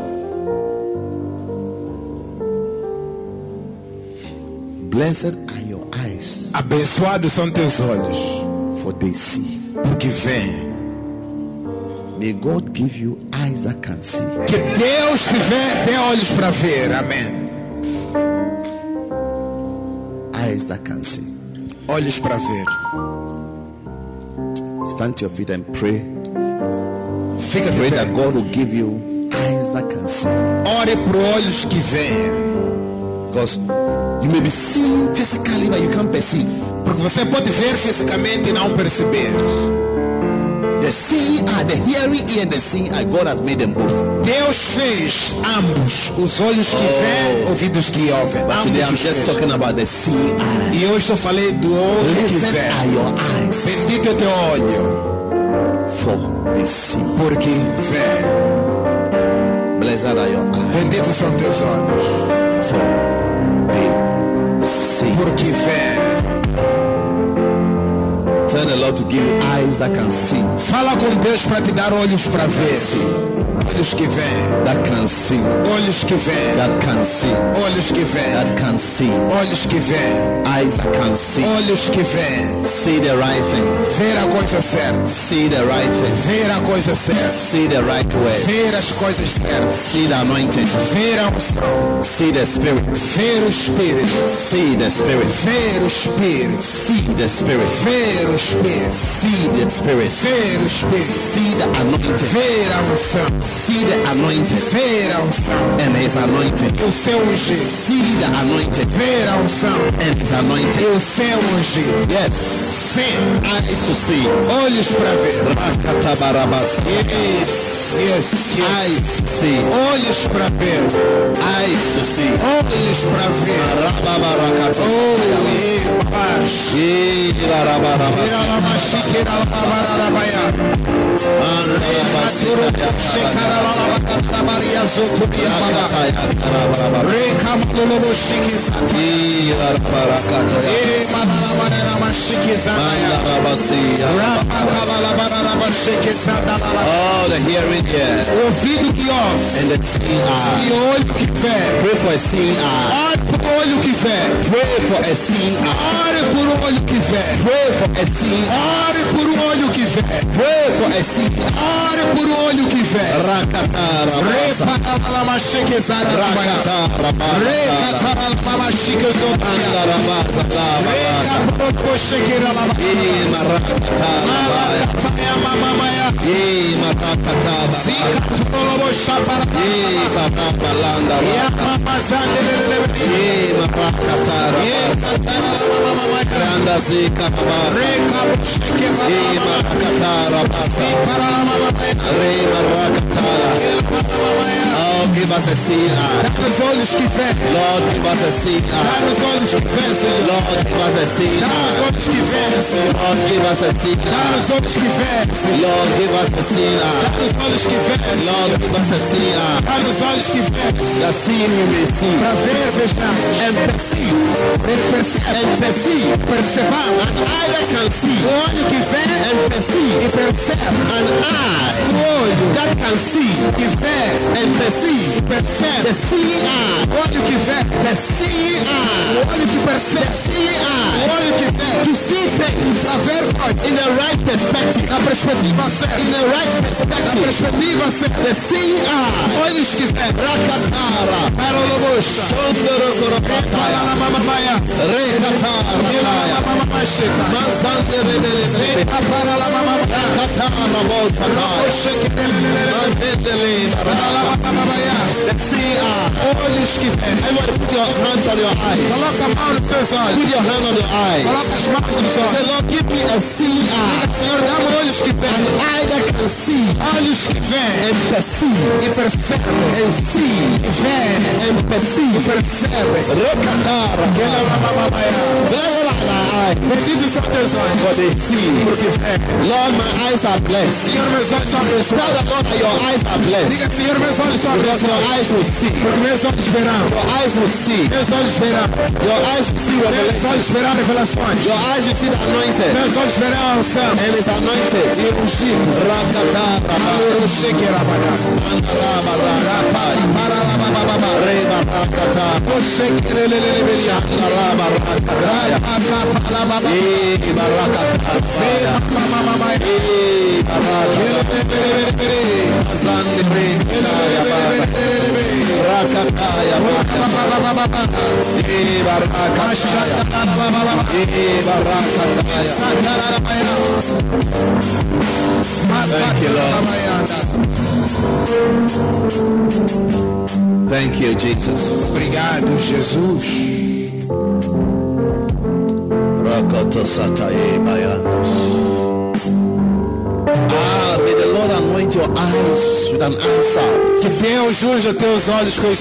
Blessed are your eyes, Abençoados são teus olhos, for they see. porque vêem. May God give you eyes that can see. Que Deus te dê olhos para ver. Amém. Eyes that can see. Olhos para ver. Stand to your feet and pray. Fica de Pray pé. that God will give you eyes that can see. Ore por olhos que veem. Because you may be seeing physically, but you can't perceive. Porque você pode ver fisicamente e não perceber. The seeing eye, the hearing ear, and the seeing eye, God has made them both. Deus fez ambos. Os olhos que veem, ouvidos que ouvem. But today I'm Ambos just fez. talking about the seeing eye. E hoje eu falei do olho que Blessed are vê. your eyes, Bendito é teu olho, for they see. porque vê. Blessed are your eyes, Benditos são teus olhos, for they see. porque vê. Tell the Lord to give you eyes that can see. Fala com Deus para te dar olhos para ver. Olhos que vê. That can see. Olhos que vê. That can see. Olhos que vê. That can see. Olhos que vê. Eyes that can see. Olhos que vê. See the right thing. Ver a coisa certa. See the right thing. Ver a coisa certa. See the right way. Ver as coisas certas. See the anointing. Ver a unção. See the spirit. Ver o Espírito. See the spirit. Ver o Espírito. See the spirit. Ver o Espírito. See the spirit. Ver o Espírito. See the anointing. Ver a unção. See the anointing Ver a unção. and his anointing. O seu ungido. See the anointing Ver a unção. and his anointing. O seu ungido. Yes. Sim. Eyes to see. Olhos para ver. Rakatabarabas. Yes, yes, yes. Eyes to see. Olhos para ver. Eyes to see. Olhos para ver. Rababarakata. Oh, Shirabarabas. Oh, the hearing ear O ouvido que ouve and the seeing eye. e o olho que vê. Pray for a seeing eye. Ore por olho que vê. Pray for a seeing eye. Ore por olho que vê. Pray for a seeing eye. Ore por olho que vê. Pray for a seeing eye. Ore por olho que vê. Rakatarabasa. Oh, give us a seeing eye. Os olhos que vê. Lord, give us a seeing eye. Os olhos que vê, Senhor. Lord, give us a seeing Os eye. olhos que vê, Senhor. Lord, give us a seeing eye. Os olhos que vê, Senhor. Lord, give us a seeing eye. Os olhos que vê, Lord, give us a seeing eye. os olhos que vê. The seeing we may see Para ver, vejamos. and perceive Percebe. and perceive. Percebamos. An eye that can see O olho que vê and perceive. e percebe. An eye O olho that can see que vê and perceive. e percebe. The seeing eye. O olho que vê. The seeing O eye. olho que The percebe. seeing O eye. olho que vê. To see things Para ver coisas. in the right perspective. Na perspectiva certa. In the right Na perspective. perspectiva certa. The seeing eye. Olhos que vê. Rakatara. Para o lobocha. Sondorokorobataya. Para a mamãe. Rekatara. Olhos que veem. Everybody put your hands on your eyes. Coloca a mão nos teus olhos. Put your hand on your eyes. Coloca as mãos nos Say, olhos. Lord, give me a seeing eye. Senhor, dá-me olhos que An veem. eye that can see Olhos que veem and perceive. e percebem. And see E veem and perceive. e percebem. Rekatara. Preciso são teus olhos. For they see. Porque veem. Lord, my eyes are blessed. Senhor, meus olhos são Tell abençoados. the Lord that your eyes are blessed. Diga, Senhor, meus olhos são Because your abençoados. eyes will see. Porque meus olhos verão. Your eyes will see. Meus olhos verão. Your eyes will see Meus revelation. olhos verão revelações. Your eyes will see the anointed. Meus olhos verão a unção. And it's anointed. E ungido. Rakatara. Eu cheguei a badar. Eu cheguei Thank you, Jesus. Obrigado, Jesus. May the Lord anoint your eyes with an answer. Que Deus unja teus olhos com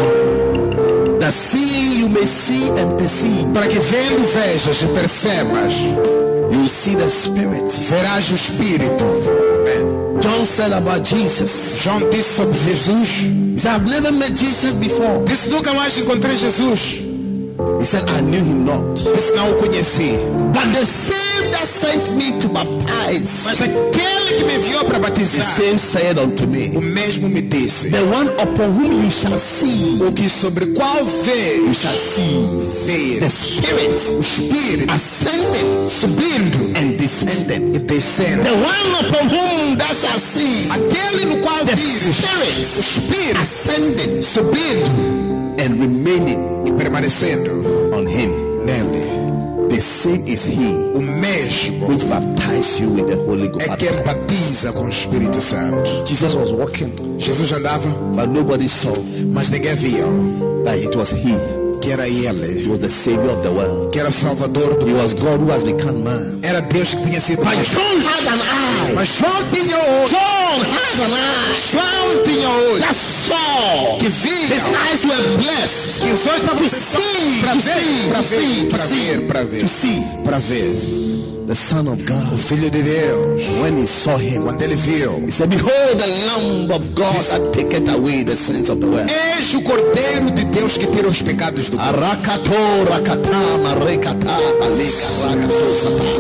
sopro, That seeing you may see and perceive. para que vendo vejas e percebas, You see the Spirit. verás o Espírito. Amém. John said about Jesus. João disse sobre Jesus. He said, I've never met Jesus before. Disse, nunca mais encontrei Jesus. He said, I knew him not. Disse, não o conheci. But the same that sent me to baptize, Mas aquele que me enviou para the batizar, same said unto o me, mesmo me disse, the one upon whom you shall see, o que sobre qual you vês, shall see the ver Spirit o Espírito ascending, subindo and descending. e descendo. The one upon whom thou shalt see Aquele no qual the vires Spirit o Espírito ascending subindo and remaining e permanecendo on him. nele. The same is he O mesmo which baptized you with the Holy Ghost. é quem batiza com o Espírito Santo. Jesus was walking, Jesus andava, but nobody saw mas ninguém via that it was he. que era He ele, was the Savior of the world. que era o Salvador do He mundo. was God who has become man. Era Deus que tinha sido But homem. John had an eye. Mas João tinha olho. John had an eye João tinha olho that saw. que His via. eyes were blessed. Que os olhos estavam To see, para to ver, see, para to see, ver, to para see, ver, para ver, to see para ver. the Son of O God. Filho de Deus. When he saw him, Quando ele viu, he said, Behold the Lamb of God that taketh away the sins of the world. eis o Cordeiro de Deus que tira os pecados do mundo. Arakato rakatama rekata alika rakato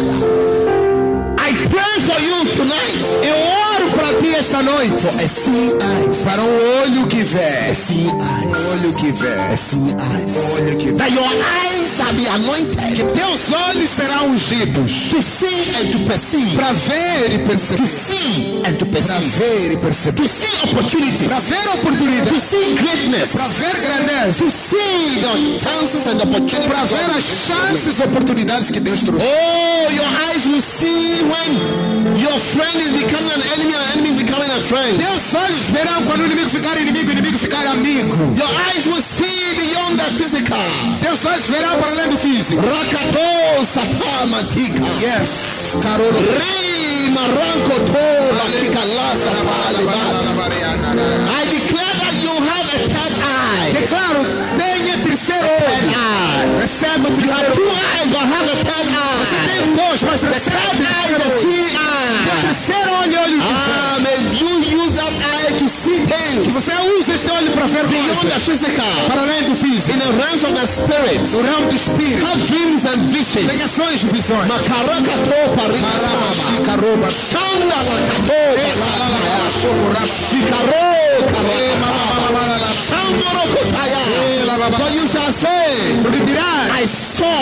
sataya. I pray for you tonight. Eu oro para ti esta noite. For a seeing eyes. Para um olho que vê. A seeing eyes. Olho que vê. A seeing eyes. Olho que vê. That your eyes shall be anointed Teus olhos serão ungidos. to see and to perceive. Para ver e To perceber. see and to Para perceive. ver e perceber. To see opportunities. Para ver To oportunidade. see greatness. Para ver grandeza. To see the chances and opportunities. Para ver as chances e oportunidades que Deus trouxe. Oh, your eyes will see when your friend is becoming an enemy and enemy is becoming a friend. Teus olhos verão quando o inimigo ficar inimigo, o inimigo ficar amigo. Your eyes will see beyond the physical. Teus olhos verão para além do físico. Rakato satamatika. Yes. Carolo. Re maranko to bakika la satali. I declare that you have a third eye. Declaro, tenha terceiro Third olho. eye. Recebe o You have terceiro two olho. eyes, but have a third Você eye. tem dois, mas The recebe third o eye is terceiro the olho. seeing O eye. terceiro olho é olho que Ah, may you use that eye to see things você usa este olho para ver beyond the coisas. physical, Para além do físico. in the realms of the spirit. No ramo do espírito. Have dreams and visions. Tem ações e visões. Makarakato parikama. Caroba. Shanda lakato balakaya. Shikaro karama. Shandoro kotaya. For you shall say, Porque dirás, I saw eu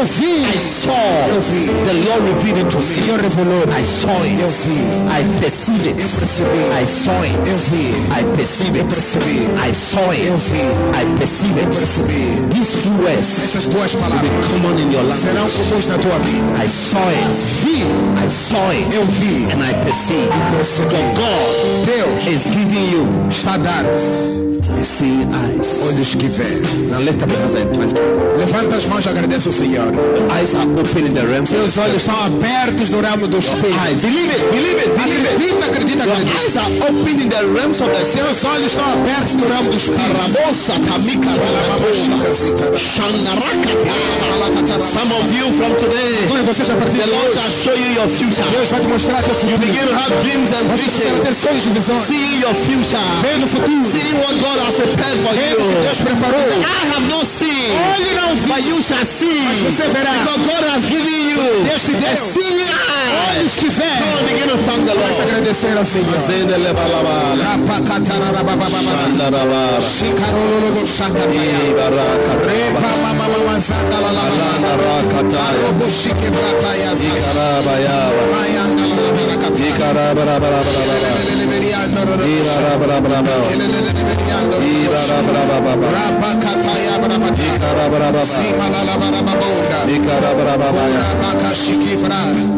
Eu vi. I saw. Eu vi. The Lord revealed it to O me. Senhor revelou. I saw it. Eu vi. I perceived it. Eu percebi. I saw it. Eu vi. I perceived Eu it. percebi. I saw it. Eu vi. I perceived Eu it. percebi. These two words Essas duas will palavras be common in your serão language. comuns na tua vida. I saw it. Vi. I saw it. Eu vi. And I perceived. Percebi. God Deus is giving you está a dar-te seeing eyes. olhos que vê. Now lift up your hands and thank Him. Levanta as mãos e agradece ao Senhor. Your eyes are open in the realms of the Seus olhos Spirit. estão abertos no ramo do Espírito. Eyes. Believe it. Believe it. Believe it. Acredita, acredita, Your acredita. eyes are open in the realms of the Spirit. Seus olhos estão abertos no ramo do Espírito. Rabosa tamika rakatova. Shandarakata. Some of you from today, Alguns de vocês a partir the de Lord hoje, shall show you your future. Deus vai te mostrar teu You futuro. begin to have dreams and Vai começar a ter visions. sonhos e visões. See your future. Vendo o futuro. See what God has prepared for Vendo o que you. Deus preparou. I have not seen, Olhe não vi. but you shall see. você verá. Because God has given you Deus te a deu seeing eye. olhos que vê. Come on, begin to thank the Comece a Lord. agradecer ao Senhor. Zendelebalabalaba. Rapacatarababababa. Shandarabara. Shikarololobo shakataya. Ibarakata. Repa mamamama zandalalaba. Randarakataya. Robo shikevrataya zaka. Ikarabayaba. Mayandalalabarakataya. Ikarabarabarabara. Eleleleberiandororo. Irarabarabaraba. Eleleleberiandororo. Ibarabarabaraba. Rapakataya barabata. Ikarabarababa. Simalalabarababoda. Ikarabarababa. Rabakashikivra.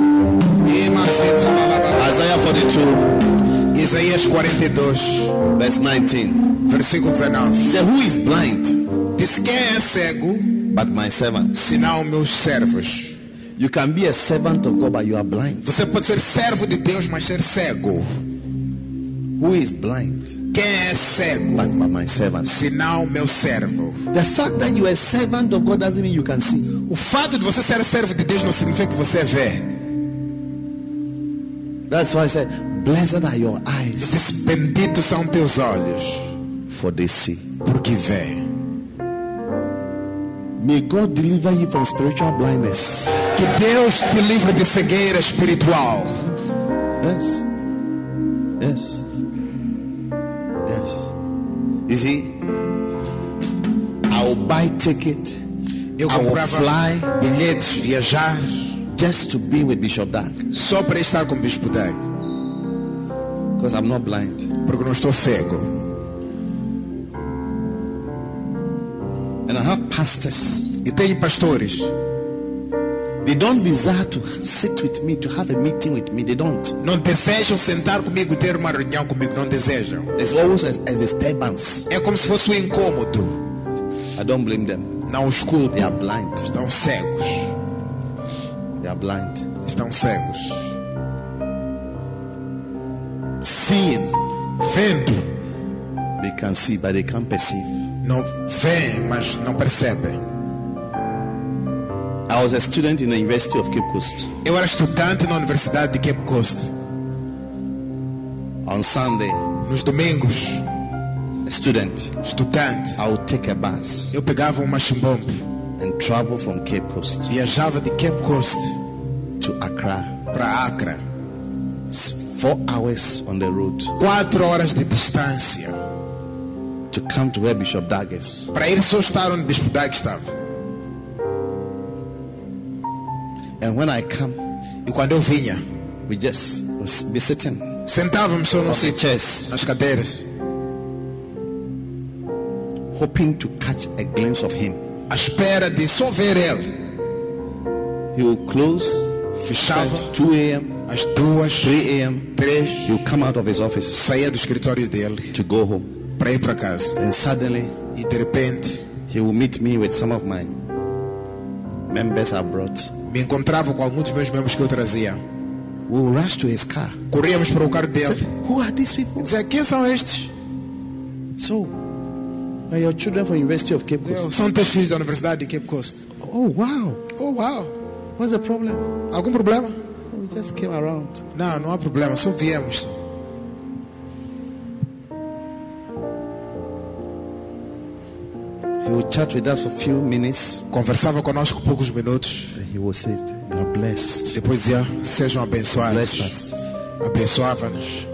Imasetalalabaraba. Isaiah 42, Isaías 42, verse 19. versículo 19. He said, who is blind Diz: quem é cego, but my servant? senão meus servos? You can be a servant of God, but you are blind. Você pode ser servo de Deus, mas ser cego. Who is blind Quem é cego, but my servant? senão meu servo? The fact that you are a servant of God doesn't mean you can see. O fato de você ser servo de Deus não significa que você vê. That's why I said, blessed are your eyes, Diz: benditos são teus olhos, for they see. porque vê. May God deliver you from spiritual blindness. Que Deus te livre de cegueira espiritual. Yes. Yes. Yes. You see, I will buy ticket. Eu I will comprava fly bilhetes, viajar, just to be with Bishop Dag, só para estar com o Bispo Dag, because I'm not blind. porque não estou cego. And I have pastors. E tenho pastores. They don't desire to sit with me, to have a meeting with me. They don't. Não desejam sentar comigo e ter uma reunião comigo. Não desejam. It's always a disturbance. É como se fosse um incômodo. I don't blame them. Não os culpo. They are blind. Estão cegos. They are blind. Estão cegos. Seeing, Vendo. they can see, but they can't perceive. Não veem, mas não percebem. I was a student in the University of Cape Coast. Eu era estudante na Universidade de Cape Coast. On Sunday, Nos domingos, a student, estudante, I would take a bus eu pegava uma chimbombe. and travel from Cape Coast Viajava de Cape Coast to Accra. para Acre. It's 4 hours on the road 4 horas de distância. to come to where Bishop Dag is. Para ir só estar onde o Bispo Dag estava. And when I come, E quando eu vinha, we just be sitting sentávamos só on nos the chairs, nas cadeiras, hoping to catch a glimpse of him. à espera de só ver ele. He will close Fechava at 2 a.m., às 2, 3 a.m. 3, He will come out of his office saía do escritório dele to go home. para ir para casa. And suddenly, E de repente he will meet me with some of my members I brought. me encontrava com alguns dos meus membros que eu trazia. We will rush to his car. Corríamos para o carro dele. Who are these people? E dizia: quem são estes? So, are your children from University of Cape Coast? São teus filhos da Universidade de Cape Coast. Oh, wow. Oh, uau. What's the problem? Algum problema? We just came around. Não, não há problema, só viemos. He will chat with us for a few minutes. Conversava conosco poucos minutos. And he will say, you are blessed. Depois dizia: sejam Bless abençoados. us. Abençoava-nos.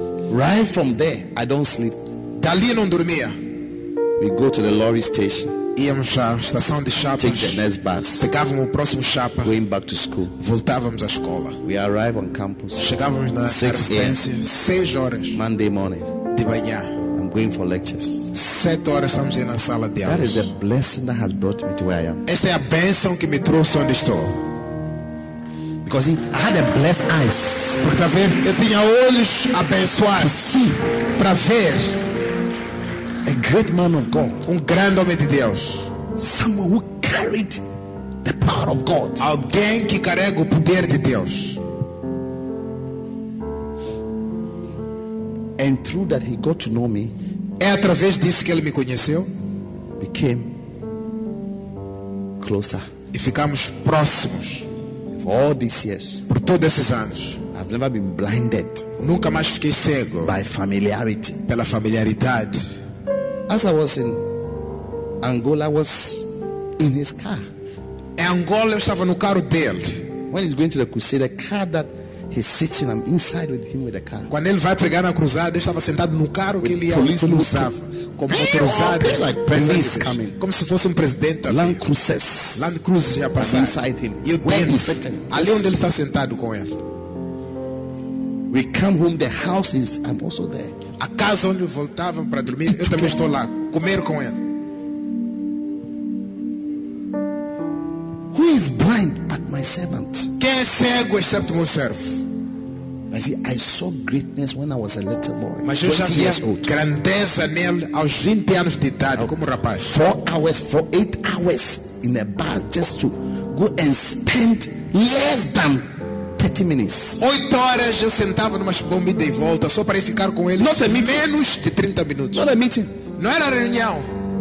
Right from there, I don't sleep. Dali não dormia. We go to the lorry station. Íamos à estação de chapas, take the next bus, pegávamos o próximo chapa, going back to school. voltávamos à escola. We arrive on campus Chegávamos na 6 residência 6 horas Monday morning. de manhã. I'm going for lectures. 7 horas estamos aí na sala de That is aulas. the blessing that has brought me to where I am. Esta é a bênção que me trouxe onde estou. Because I had a blessed eyes Porque tá vendo? Eu tinha olhos to abençoados see para ver a great man of God, grande homem de Deus. someone who carried the power of God. Alguém que carrega o poder de Deus. And through that he got to know me, É através disso que ele me conheceu became closer. e ficamos próximos For all these years, por todos esses anos. I've never been blinded Nunca mais fiquei cego by familiarity. pela familiaridade. As I was in Angola, I was in his car. Em Angola eu estava no carro dele. When he's going to the crusade, the car that he's sitting, I'm inside with him with the car. Quando ele vai pregar na cruzada, eu estava sentado no carro que ele Police usava. Com motorizadas, like presidents polícias, coming. como se fosse presidente da Land Cruisers. Land Cruiser já I'm passar. inside him. E eu Where dentro, he's sitting. ali onde ele está sentado com ele. We come home, the house is, I'm also there. A casa onde voltavam para dormir, eu também estou lá, comer com ele. Who is blind but my servant? Quem é cego excepto meu servo? I see, I saw greatness when I was a little boy. Mas eu já 20 via years old. grandeza nele aos 20 anos de idade, como rapaz. 4 hours, 8 hours in a bus just to go and spend less than 30 minutes. 8 horas eu sentava numa bombida e volta só para ir ficar com ele. Not a meeting. Menos de 30 minutos. Not a meeting. Não era reunião.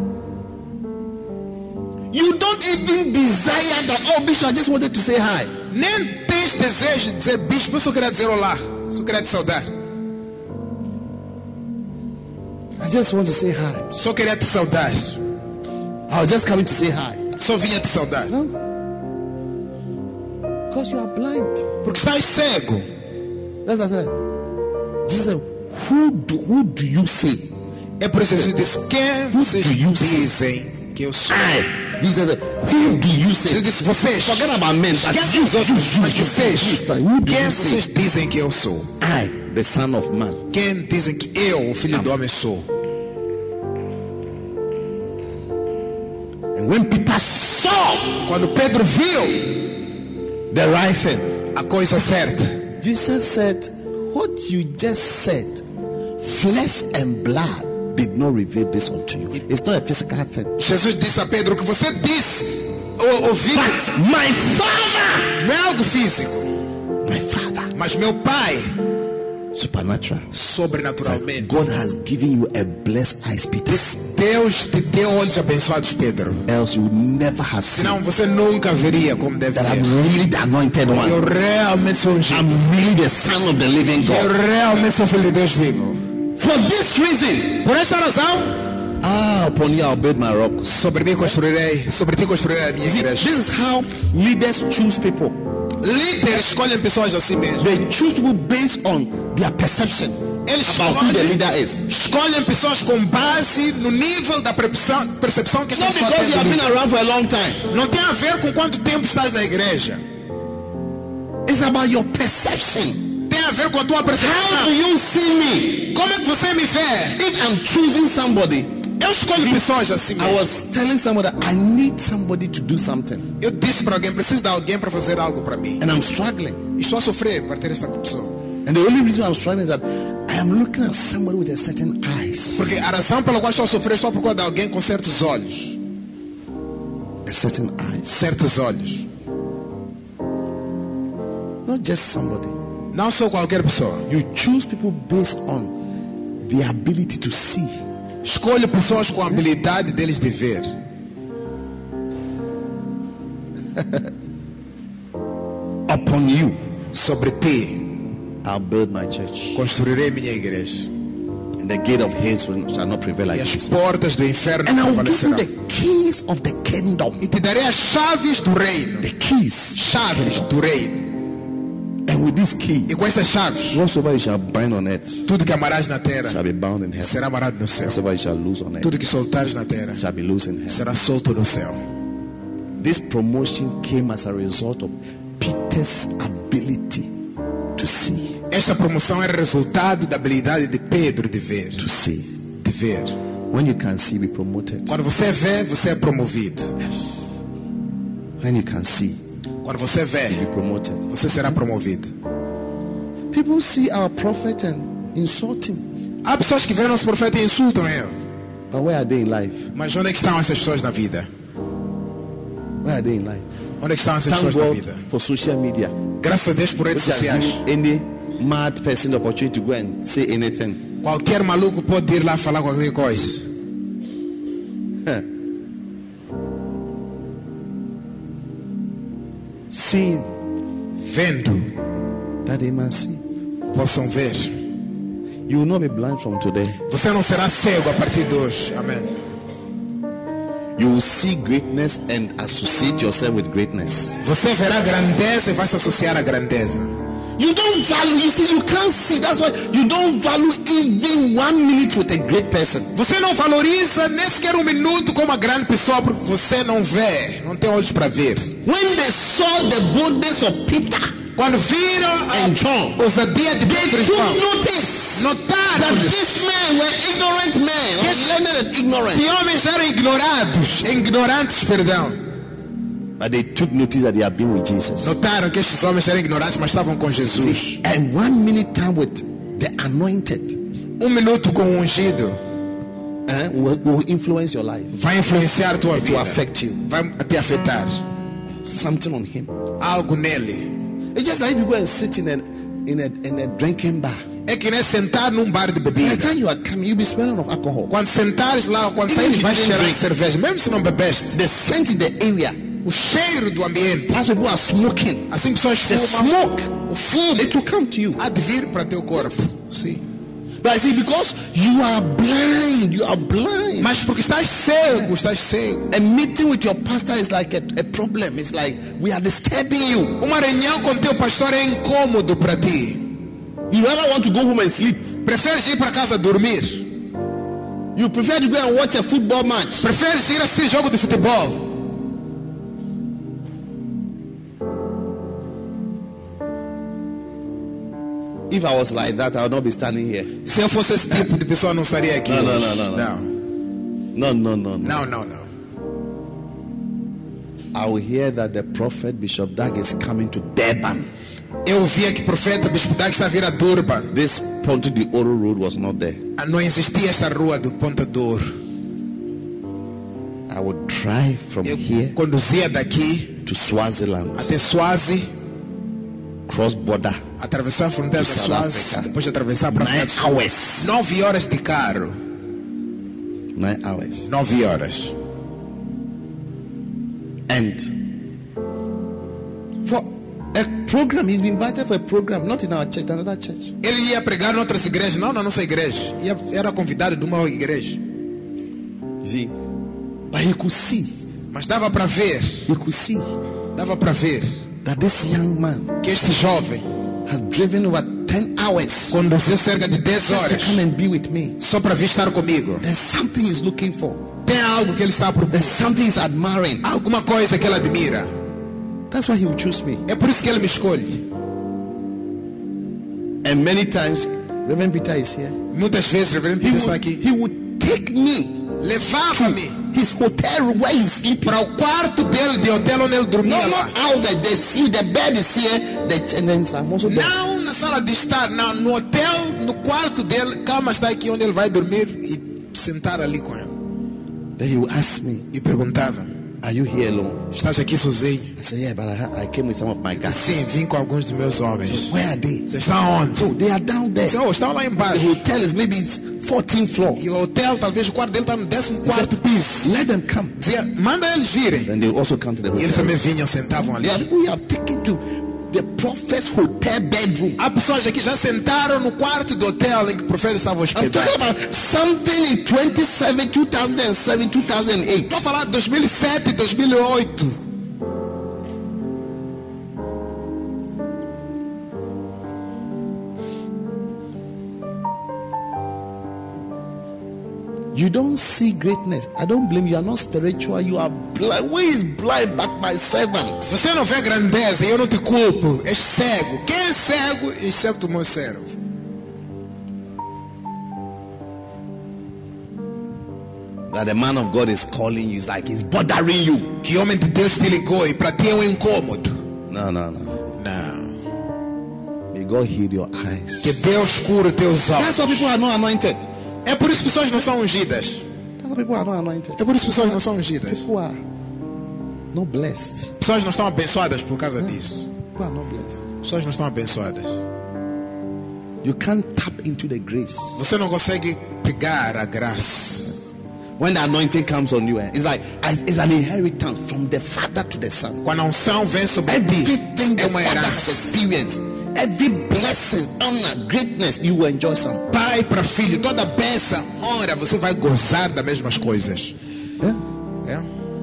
You don't even desire that. Oh, Bishop, I just wanted to say hi. Nem tens desejo de dizer bispo, eu só queria dizer olá. Só queria te saudar. I just want to say hi. Só queria te saudar. I was just coming to say hi. Só vinha te saudar. No. Because you are blind. Porque estás cego. That's what I said. Jesus said, who do you say? É por isso que Jesus disse: quem vocês dizem que eu sou? Jesus said, who do you say? Jesus disse: vocês. Forget about men. Esquece os outros, mas vocês. Who do Quem you vocês say? dizem que eu sou? I, the Son of Man. Quem dizem que eu, o Filho do Homem, sou? And when Peter saw Quando Pedro viu the right thing, a coisa certa, Jesus said, what you just said, flesh and blood did not reveal this unto you. It's not a physical thing. Jesus disse a Pedro: o que você disse, ouviu, But my Father, não é algo físico, my Father, mas meu Pai, supernatural. sobrenaturalmente. God has given you a blessed eyes, Peter. Deus te deu olhos abençoados, Pedro. Else you would never have seen Senão você nunca veria como deve that ver. I'm really the anointed Eu one. realmente sou ungido. I'm really the Son of the living Eu God. realmente sou filho de Deus vivo. For this reason, Por esta razão, upon you I'll build my rock. sobre ti construirei a minha See, igreja. this is how leaders choose people. Líderes escolhem pessoas assim mesmo. They choose people based on their perception Eles about who the leader is. escolhem pessoas com base no nível da percepção que esta Not pessoa because you tem. have do been líder. around for a long time. Não tem a ver com quanto tempo estás na igreja. It's about your perception. Tem a ver com a tua How do percepção. you see me? Como é que você me vê? If I'm choosing somebody, Eu escolho pessoas assim I mesmo. was telling somebody I need somebody to do something, Eu disse para alguém: preciso de alguém para fazer algo para mim. and I'm struggling. E estou a sofrer para ter esta pessoa. And the only reason I'm struggling is that I am looking at somebody with a certain eyes, Porque a razão pela qual estou a sofrer é só por causa de alguém com certos olhos. a certain eyes, Certos olhos. not just somebody. Não sou qualquer pessoa. You choose people based on the ability to see. Escolho pessoas com a habilidade deles de ver. Upon you, Sobre ti I'll build my church, construirei minha igreja. and the gate of Hades shall not prevail E as against it. portas do inferno And não I'll give you prevalecerão. the keys of the kingdom. E te darei as chaves do reino. The keys. Chaves do reino. And with this key, E com essas chaves, whatsoever you shall bind on earth tudo que amarás na terra shall be bound in heaven. será amarrado no céu. Whatsoever you shall loose on earth Tudo que soltares na terra shall be loose in heaven. será solto no céu. This promotion came as a result of Peter's ability to see. Esta promoção era resultado da habilidade de Pedro de ver. To see. De ver. When you can see, be promoted. Quando você vê, você é promovido. Yes. When you can see, Quando você vê, be promoted. você será promovido. People see our prophet and insult him. Há pessoas que veem nosso profeta e insultam ele. But where are they in life? Mas onde é que estão essas pessoas na vida? Where are they in life? Onde é que estão essas Thank pessoas na God vida? for social media. Graças a Deus por redes Which has sociais. given any mad person the opportunity to go and say anything. Qualquer maluco pode ir lá falar qualquer coisa. Seeing Vendo, that they must see. possam ver. You will not be blind from today. Você não será cego a partir de hoje. Amém. You will see greatness and associate yourself with greatness. Você verá grandeza e vai se associar à grandeza. You don't value, you see, you can't see. That's why you don't value even 1 minute with a great person. Você não valoriza nem sequer um minuto com uma grande pessoa porque você não vê, não tem olhos para ver. When they saw the boldness of Peter Quando viram and John, a ousadia de Pedro e took João, notice that notaram these men were ignorant men, learned and ignorant. que homens eram ignorantes, perdão. But they took notice that they have been with Jesus. Notaram que estes homens eram ignorantes, mas estavam com Jesus. And 1 minute time with the anointed Um minuto com o ungido will influence your life. vai influenciar a tua It will vida, affect you. vai te afetar. Something on him. Algo nele. It's just like if you go and sit in a drinking bar. É que nem sentar num bar de By the bebida. time you are coming, you'll be smelling of alcohol. Quando sentares lá, quando Even saíres, if vais you didn't cheirar drink. cerveja, mesmo se não bebeste. The scent in the area. O cheiro do ambiente. As people are smoking. Assim pessoas The fumam, smoke, o fumo it will come to you. há de vir para teu corpo. Sim. But I see, because you are blind, Mas porque estás cego. A meeting with your pastor is like a problem. It's like we are disturbing you. Uma reunião com teu pastor é incômodo para ti. You rather want to go home and sleep. Preferes ir para casa dormir. You prefer to go and watch a football match. Preferes ir assistir jogo de futebol. If I was like that, I would not be standing here. Se eu fosse esse tipo de pessoa, não estaria aqui. Não, Não. No. I will hear that the prophet Bishop Dag is coming to Durban. Eu ouvia que o profeta Bispo Dag está a vir a Durban. This Ponte de Ouro road was not there. Não existia essa rua do Ponta do Ouro. I would drive from Eu here conduzia daqui to Swaziland, até Swazi, cross border, atravessar a fronteira da To South Swazi, Africa. depois atravessar para a 9 África. hours. 9 horas de carro. 9 hours. 9 horas. And for a program, he's been invited for a program, not in our church, another church. Ele ia pregar em outras igrejas, não na nossa igreja. Era convidado de uma igreja. You see, but he could see, Mas dava para ver, that this young man que este jovem has driven over 10 hours conduziu cerca de 10 just to horas come and be with me. só para vir estar comigo. There's something he's looking for. Tem algo que ele está à procura. There's something he's admiring. Alguma coisa que ele admira. That's why he will choose me. É por isso que ele me escolhe. And many times, Reverend Peter is here. Muitas vezes o reverendo Peter está aqui. He would take me Levava-me his hotel room where he's sleeping. para o quarto dele de hotel onde ele dormia No, lá. not out there. They see the bed is here. And then I'm also there. Não na sala de estar, não, no hotel, no quarto dele, cama está aqui onde ele vai dormir e sentar ali com ele. Then he will ask me, E perguntava: are you here alone? estás aqui sozinho? I said, yeah, but I came with some of my guys. Sim, vim com alguns dos meus homens. Where are they? Vocês estão onde? So they are down there. Oh, estão lá The embaixo. hotel is maybe it's 14th floor. E o hotel, talvez o quarto dele está no 14º He said, piso. let them come. Dizia: manda eles virem. Then they will also come to the E eles hotel. também vinham, sentavam ali. We have taken to the prophet's hotel bedroom. Há pessoas aqui que já sentaram no quarto do hotel em que o profeta estava I'm hospedado. talking about something in 2007, 2008. Estou a falar de 2007 e 2008. You don't see greatness. I don't blame you. You are not spiritual. You are blind. Who is blind but my servant? Você não vê grandeza e eu não te culpo. És cego. Quem é cego excepto o meu servo? That the man of God is calling you. It's like he's bothering you. Que homem de Deus te ligou e para ti é um incômodo. No. Não. May God heal your eyes. Que Deus cure teus That's why olhos. people are not anointed. É por isso que pessoas não são ungidas. That's why people are not anointed. É por isso que pessoas não são ungidas. People are not blessed. Pessoas não estão abençoadas por causa disso. People are not blessed. Pessoas não estão abençoadas. You can't tap into the grace. Você não consegue pegar a graça. When the anointing comes on you, it's like it's an inheritance from the father to the son. Quando a unção vem sobre Everything ti, the é uma father has herança. experienced, every blessing, honor, greatness, you will enjoy some. Pai para filho, toda bênção, honra, você vai gozar das mesmas coisas. Yeah? É?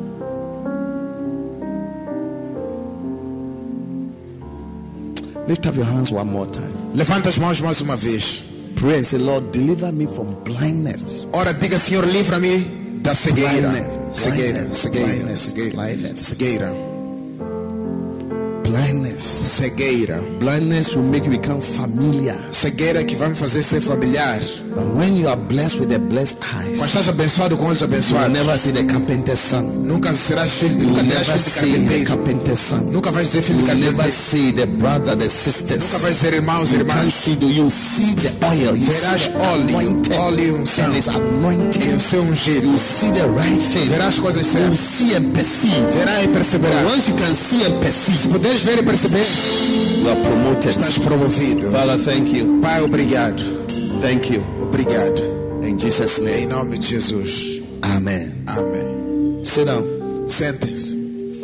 Lift up your hands one more time. Levanta as mãos mais uma vez. Pray and say, Lord, deliver me from blindness. Ora, diga, Senhor, livra-me da cegueira. Blindness, Cegueira, blindness, cegueira, blindness, cegueira, blindness. cegueira. Blindness. Cegueira. Blindness will make you become familiar. Cegueira que vai me fazer ser familiar. But when you are blessed with the blessed eyes, Mas estás abençoado com olhos you will abençoados. never see the carpenter's son. Nunca serás filho, You nunca will terás never filho de see the carpinteiro. carpenter's son. Nunca vais dizer filho You de will never carpinteiro. see the brother, the sisters. Nunca vais dizer irmãos e You can't irmãs. see you see the oil. You Verás see the óleo, anointed, óleo e unção. and it's E anointed. o seu ungido. You see the right thing. Verás coisas You certas. see and perceive. Verá e perceberá. Once you can see and perceive, Poderes ver e perceber. you are promoted. Estás promovido. Father, thank you. Pai, obrigado. Thank you. Obrigado. In Jesus' Em name. nome de Jesus. Amen. Amém. Sit down. Sentem-se.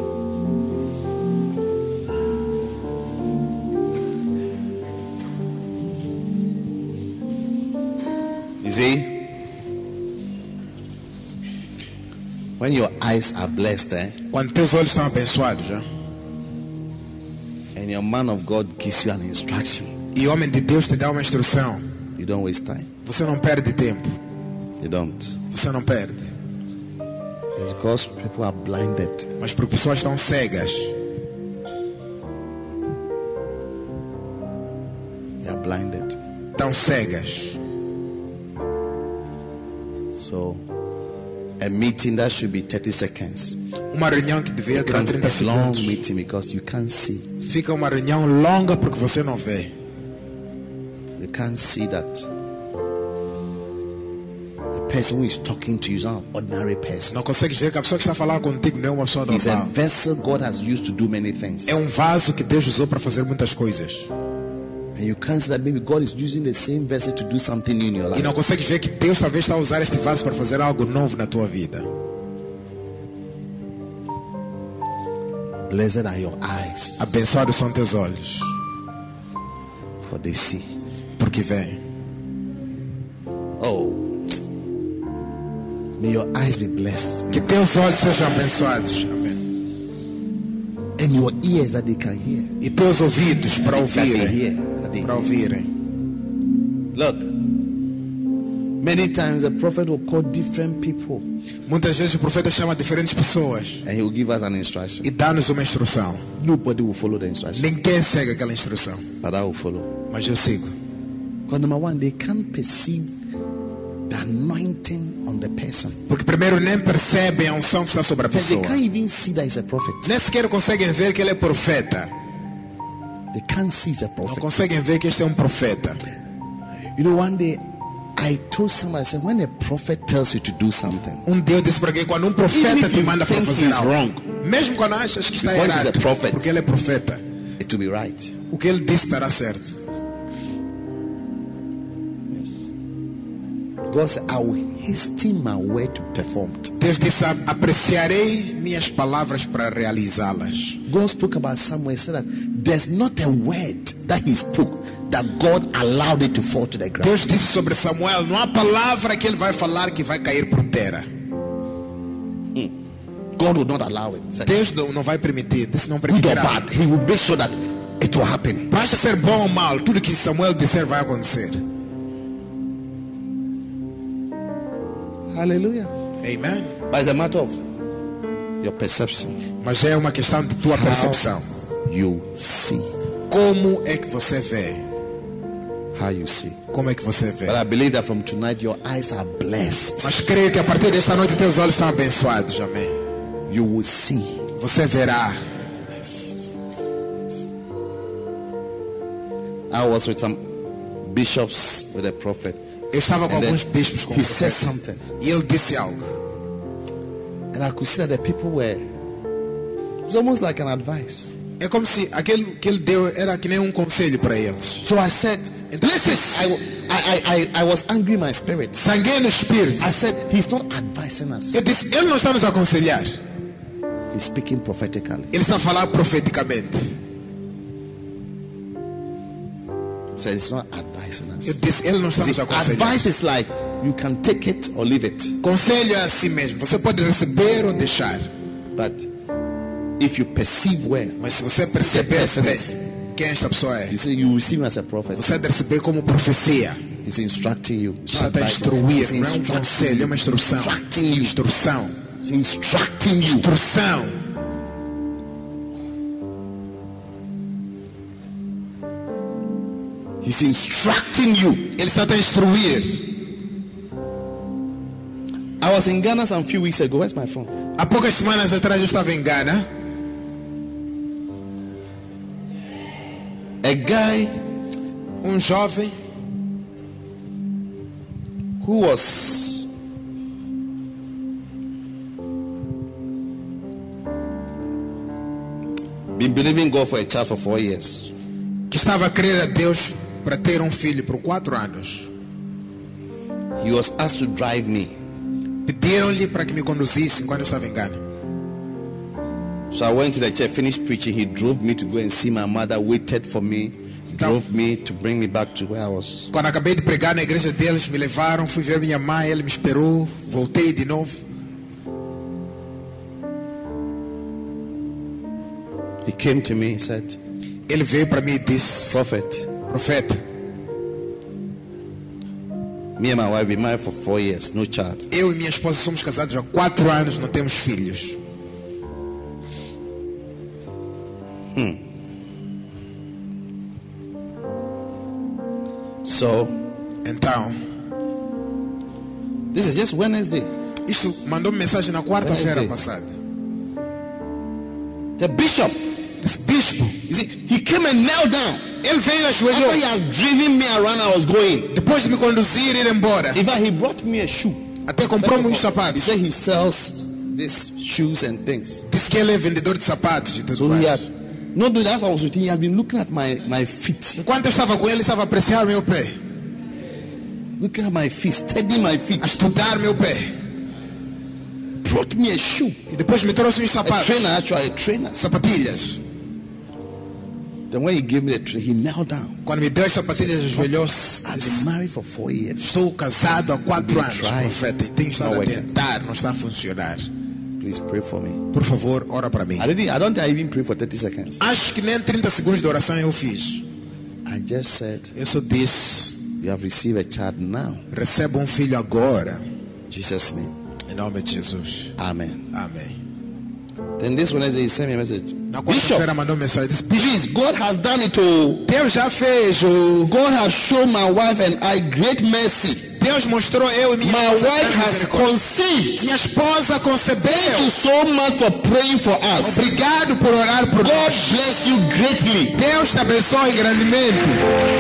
You see, when your eyes are blessed, Quando teus olhos estão abençoados, já. and your man of God gives you an instruction, E o homem de Deus te dá uma instrução. you don't waste time. Você não perde tempo. You don't. Você não perde. It's because people are blinded. Mas porque pessoas estão cegas. They are blinded. Estão cegas. So, a meeting that should be 30 seconds Uma reunião que deveria durar becomes 30 a long segundos. meeting because you can't see. Fica uma reunião longa porque você não vê. You can't see that the person who is talking to you is not an ordinary person. Não consegues ver que a pessoa que está falando contigo não é uma pessoa He's a normal. vessel God has used to do many things. É um vaso que Deus usou para fazer muitas coisas. And you can't see that maybe God is using the same vessel to do something new in your E life. não consegues ver que Deus talvez está a usar este vaso para fazer algo novo na tua vida. Blessed are your eyes, Abençoados são teus olhos, for they see. porque vêm. Oh, may your eyes be blessed, Que teus olhos sejam abençoados. Amém. and your ears that they can hear. E teus ouvidos para That they ouvirem. hear. That they Para hear. ouvirem. Look, many times the prophet will call different people, Muitas vezes o profeta chama diferentes pessoas and he will give us an instruction. e dá-nos uma instrução. Nobody will follow the instruction, Ninguém segue aquela instrução, but I will follow. mas eu sigo. Because number one, they can't perceive the anointing on the person. Porque primeiro nem percebem a unção que está sobre a They pessoa. can't even see that he's a prophet. Nem sequer conseguem ver que ele é profeta. They can't see he's a Não prophet. conseguem ver que este é um profeta. You know, one day I told somebody, I said, when a prophet tells you to do something, Dia eu disse para alguém, quando um Even profeta if te you manda para think fazer he's algo, wrong, mesmo quando achas que está because he's errado, a prophet, porque ele é profeta, it will be right. o que ele disse estará certo. Yes. God said, I will hasten my word to perform it. Deus disse, apreciarei minhas palavras para realizá-las. God spoke about Samuel, he said that there's not a word that he spoke that God allowed it to fall to the ground. Deus disse sobre Samuel, não há palavra que ele vai falar que vai cair por terra. God will not allow it. Second, Deus não vai permitir, disse não good or permitirá. bad, he will make sure that it will happen. Basta ser bom ou mal, tudo que Samuel disser vai acontecer. Hallelujah. Amen. But it's a matter of your perception. Mas é uma questão de tua percepção. You see. Como é que você vê? How you see. Como é que você vê? But I believe that from tonight your eyes are blessed. Mas creio que a partir desta noite teus olhos estão abençoados. Amém. You will see. Você verá. I was with some bishops, with a prophet. Eu estava com And then alguns bispos com he said profeta. something. E ele disse algo. And I could see that the people were, it's almost like an advice. É como se aquele que ele deu era que nem um conselho para eles. So I said, listen, I was angry in my spirit. Sanguei no espírito. I said, he's not advising us. Eu disse, ele não está nos a aconselhar. He's speaking prophetically. Ele está a falar profeticamente. He said, it's not advising us. Eu disse, ele não está nos a aconselhar. Advice is like, you can take it or leave it. Conselho é assim mesmo. Você pode receber ou deixar. But if you perceive well, Mas se você perceber bem quem esta pessoa é, you see, you receive him as a prophet. você deve receber como profecia. He's instructing you. Está a instruir, não é um conselho, é uma instrução. Instrução. He's instructing you. Instrução. He's instructing you. Ele está a instruir. I was in Ghana some few weeks ago. Where's my phone? Há poucas semanas atrás eu estava em Ghana. A guy Um jovem who was been believing God for a child for 4 years. que estava a crer a Deus para ter um filho por 4 anos. He was asked to drive me. Pediram-lhe para que me conduzisse enquanto eu estava em Ghana. So I went to the church, finished preaching. He drove me to go and see my mother, waited for me, drove me to bring me back to where I was. Quando acabei de pregar na igreja deles, me levaram, fui ver minha mãe, ele me esperou, voltei de novo. He came to me and said, Ele veio para mim e disse: Prophet, profeta, me and my wife been married for 4 years, no child. eu e minha esposa somos casados há 4 anos, não temos filhos. So Então, this is just Wednesday. isso mandou-me mensagem na quarta-feira Wednesday. passada. The bishop, Esse bispo, you see, he came and knelt down. ele veio e After ajoelhou. he had driven me around, I was going. Depois de me conduzir e ir embora, In fact, he brought me a shoe. até comprou-me uns He sapatos. said he sells these shoes and things. Disse que ele é vendedor de sapatos e tudo So he had, mais. not doing that, I was with him. He had been looking at my feet, Enquanto eu estava com ele, estava a apreciar meu pé, looking at my feet, studying my feet. a estudar meu pé. Brought me a shoe, E depois me trouxe uns a sapatos, trainer, actually a trainer. sapatilhas. Then when he gave me the trainer, he knelt down. Quando me deu as sapatilhas, ajoelhou-se. I've Disse: been married for 4 years. estou casado há 4 anos, Try. profeta, e tenho estado a tentar, não está a funcionar. Please pray for me. Por favor, ora para mim. I don't think I even prayed for 30 seconds. Acho que nem 30 segundos de oração eu fiz. I just said, Eu só disse: you have received a child now. receba um filho agora, In Jesus' name. em nome de Jesus. Amen. Amém. Then this Wednesday he sent me a message. Na Bishop, quarta-feira mandou mensagem, disse: bispo, please, God has done it all. Deus já fez. God has shown my wife and I great mercy. Deus mostrou eu e minha My esposa wife grande has misericórdia. conceived. Minha esposa Thank you concebeu. so much for praying for us. Obrigado por orar por God nós. bless you greatly. Deus te abençoe grandemente.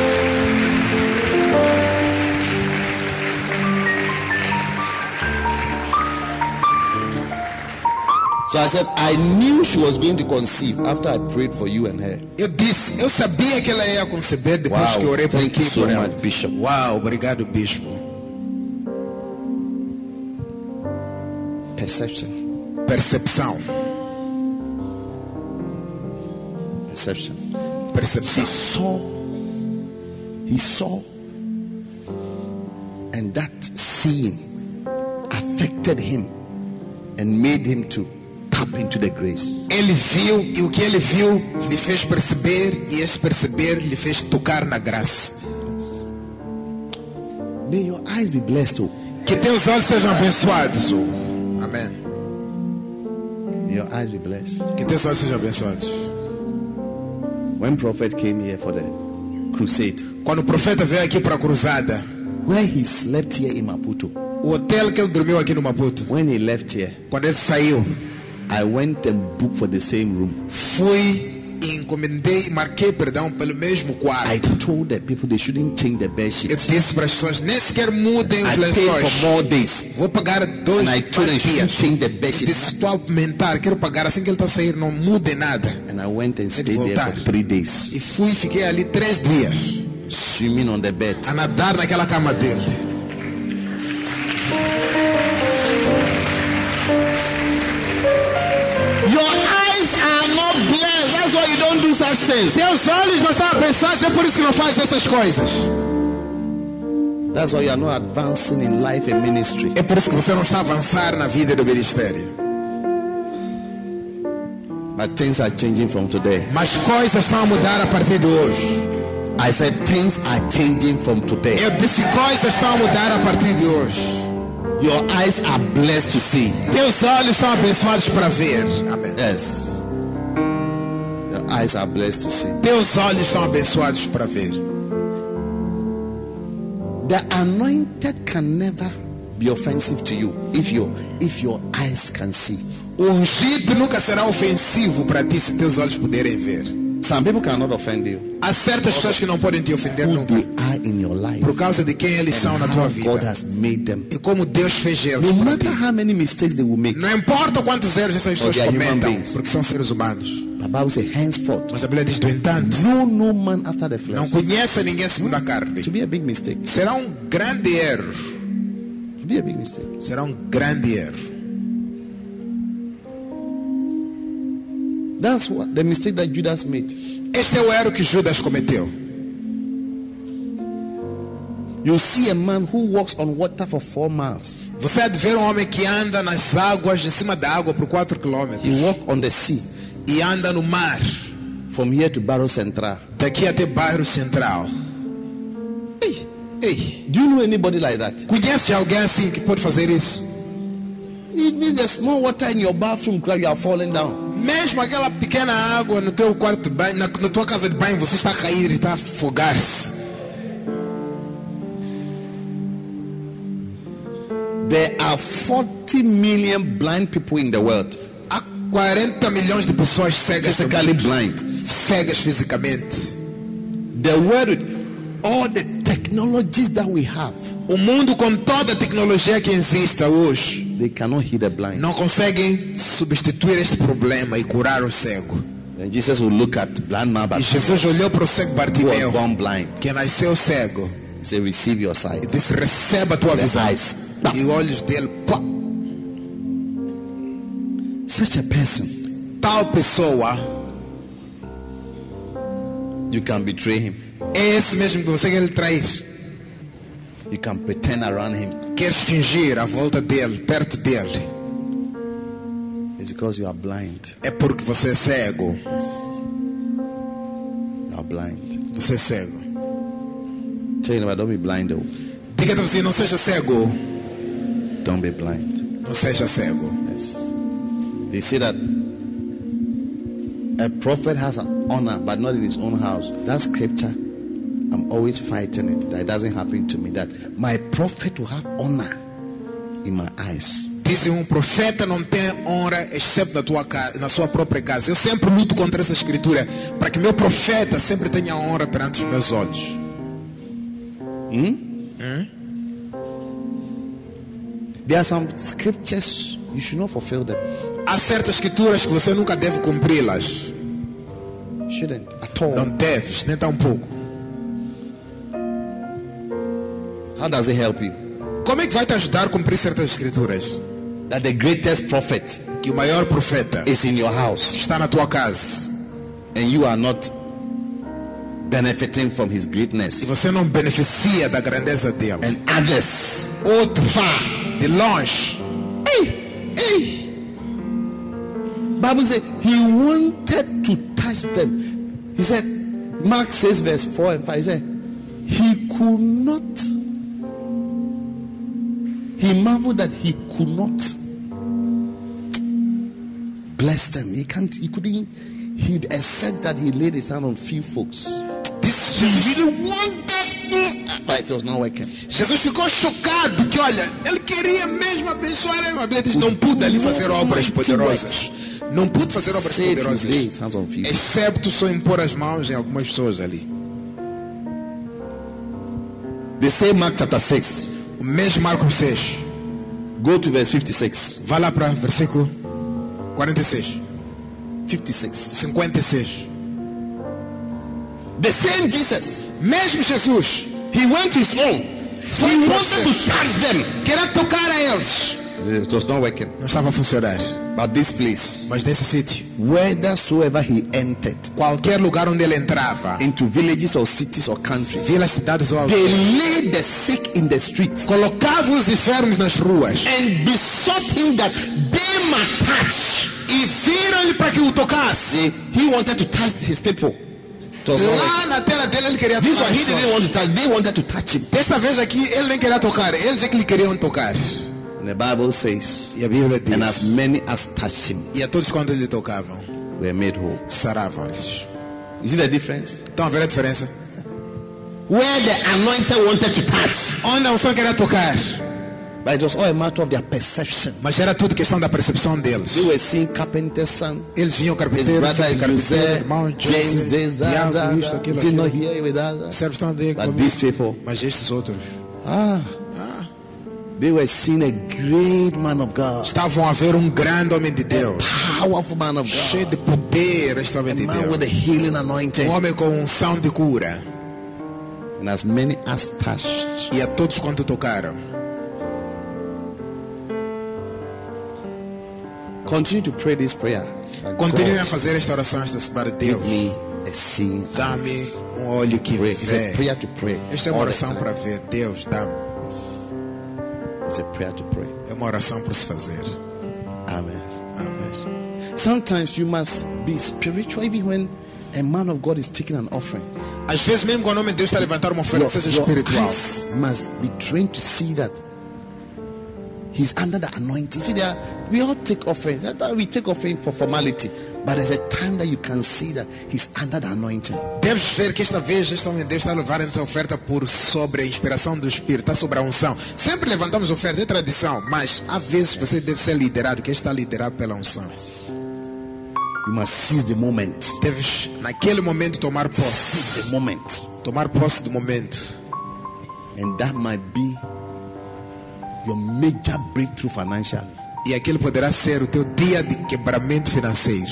So I said, I knew she was going to conceive after I prayed for you and her. Eu disse, eu sabia que ela ia conceber depois Wow, que eu orei por thank ti you so por ela. much, Bishop. Uau, obrigado, bispo. Perception. Percepção. Perception. Percepção. He saw, and that seeing affected him and made him to tap into the grace. Ele viu e o que ele viu lhe fez perceber e esse perceber lhe fez tocar na graça. May your eyes be blessed, oh. Que teus olhos sejam abençoados. Amém. May your eyes be blessed. Que teus olhos sejam abençoados. When prophet came here for the crusade, Quando o profeta veio aqui para a cruzada, where he slept here in Maputo, o hotel que ele dormiu aqui no Maputo, when he left here, quando ele saiu, I went and booked for the same room. fui e encomendei, marquei, perdão, pelo mesmo I quarto. told the people they shouldn't change the bed Eu sheet. disse para as pessoas, nem sequer mudem os I paid lençóis. for more days. Vou pagar 2 And I told them you shouldn't dias. change the bed sheet. Disse, estou a aumentar, quero pagar assim que ele está a sair, não mude nada. And I went and stayed there voltar. for 3 days, E fui e fiquei ali 3 dias, swimming on the bed. a nadar naquela cama dele. Your eyes are not blessed. That's why you don't do such things. Seus olhos não estão abençoados, é por isso que não faz essas coisas. That's why you are not advancing in life and ministry. É por isso que você não está a avançar na vida do ministério. But things are changing from today. Mas coisas estão a mudar a partir de hoje. I said things are changing from today. Eu disse, coisas estão a mudar a partir de hoje. Your eyes are blessed to see. Teus olhos estão abençoados para ver. Amém. Yes. Your eyes are blessed to see. Teus olhos estão abençoados para ver. The anointed can never be offensive to you if your eyes can see. O ungido nunca será ofensivo para ti se teus olhos puderem ver. Some people cannot offend you. Há certas pessoas que não podem te ofender Who nunca, they are in your life. por causa de quem eles são na tua How God vida has made them. e como Deus fez eles No para ti. matter how many mistakes they will make. Não importa quantos erros essas pessoas they are human cometam, beings. porque são seres humanos. The Bible says, henceforth, Mas a Bíblia diz, no entanto, no man after the não flesh. conheça ninguém segundo a carne. To be a big mistake. Será um grande erro. To be a big mistake. Será um grande erro. That's what the mistake that Judas made. Este é o erro que Judas cometeu. You see a man who walks on water for 4 miles. Você há de ver um homem que anda nas águas, em cima da água por 4 quilômetros. He walked on the sea E anda no mar, from here to Barrow Central. daqui até bairro Central. Hey, Ei, do you know anybody like that? conhece alguém assim que pode fazer isso? Even the small water in your bathroom, you are falling down. Mesmo aquela pequena água no teu quarto de banho, na tua casa de banho, você está a cair e está a afogar-se. There are 40 million blind people in the world. Há 40 milhões de pessoas cegas, no Physically mundo. blind. Cegas fisicamente. The world, all the technologies that we have, O mundo, com toda a tecnologia que existe hoje, they cannot heal the blind. não conseguem substituir este problema e curar o cego. And Jesus will look at blind man, E but Jesus olhou para o cego who was Bartimeu, born blind. que nasceu cego, He said, receive your e sight. disse, receba a tua The visão. eyes. E olhos dele, pá. Such a person, Tal pessoa, you can betray him. é esse mesmo que você quer trair. You can pretend around him. Queres fingir à volta dele, perto dele. It's because you are blind. É porque você é cego. You are blind. Você é cego. Tell you, don't be blind though. Diga a você, não seja cego. Don't be blind. Não seja cego. Yes. They say that a prophet has an honor, but not in his own house. That scripture, I'm always fighting it. That it doesn't happen to me. That my prophet will have honor in my eyes. Dizem, profeta não tem honra exceto na tua casa, na sua própria casa. Eu sempre luto contra essa escritura para que meu profeta sempre tenha honra perante os meus olhos. There are some scriptures you should not fulfill them. Há certas escrituras que você nunca deve cumpri-las. Shouldn't at all. Não deves, nem tão pouco. How does it help you? Como é que vai te ajudar a cumprir certas escrituras? That the greatest prophet Que o maior profeta is in your house está na tua casa and you are not benefiting from his e greatness. você não beneficia da grandeza dele. And others, Outros, de longe. hey, Bible says he wanted to touch them. He said, Mark 6 verse 4 and 5, he said, he could not he marveled that he could not bless them. He'd accept that he laid his hand on few folks. Disse He Jesus. really wanted, but it was not working. Jesus ficou chocado que, olha, ele queria mesmo abençoar a Bíblia diz, não pude ali fazer obras poderosas. Não pude fazer obras Said he laid poderosas, his hands on few. excepto só impor as mãos em algumas pessoas ali. They say Mark chapter 6. O mesmo Marcos 6. Go to verse 56. Vai lá para versículo 46. 56. 56. The same Jesus. Mesmo Jesus He went to his own. foi He para wanted to os seus. touch them. Queria tocar a eles. It was not working. Não estava a funcionar. But this place, Mas nesse sítio, whithersoever he entered, qualquer lugar onde ele entrava, into villages or cities or countries, vilas, cidades ou they aldeias, laid the sick in the streets colocava os enfermos nas ruas and besought him that they might touch. e viram-lhe para que o tocasse. He wanted to touch his people. It was not working. Lá na terra dele ele queria This tocar. one he as didn't pessoas. want to touch. They wanted to touch him. Desta vez aqui ele nem queria tocar, eles é que lhe queriam tocar. And the Bible says, E a Bíblia and as diz, many as touched him e a todos quanto lhe tocavam, were made whole. saravam-lhes. You see the difference? Estão a ver a diferença? Where the anointed wanted to touch, Onde a unção queria tocar, but it was all a matter of their perception. mas era tudo questão da percepção deles. They were seeing carpenter's son. Eles vinham His carpinteiro, brother filho is de carpinteiro, José, irmão, James, José, this, that, Tiago, that, isto, aquilo, Is he not aquilo. here with that? Servos estão ali But comigo. these people, Mas estes outros they were seeing a great man of God, estavam a ver um grande homem de Deus, powerful man of cheio God, de poder, este homem a de man with a Deus, healing anointing. homem com unção de cura. And as many as touched, E a todos quanto tocaram, continue to pray this prayer. That continuem a God, fazer esta oração esta semana. give Deus, me a seeing dá-me eyes. olho que Pray. It's a vê. prayer to pray. Esta é uma all the oração time. para ver. Deus, dá-me. It's a prayer to pray. É uma oração para se fazer. Amen. Amém. Sometimes you must be spiritual even when a man of God is taking an offering. Às vezes mesmo quando o homem de Deus está a levantar uma oferta, seja Your espiritual. eyes must be trained to see that he's under the anointing. See, we all take offerings. We take offering for formality, but there's a time that you can see that he's under the anointing. Deves ver que esta vez este homem de Deus está a levar essa oferta por sobre a inspiração do Espírito, está sobre a unção. Sempre levantamos oferta, é tradição, mas às vezes você deve ser liderado, que está liderado pela unção. You must seize the moment. Deves naquele momento tomar Seize posse, the moment, tomar posse do momento. and that might be your major breakthrough financially. E aquele poderá ser o teu dia de quebramento financeiro.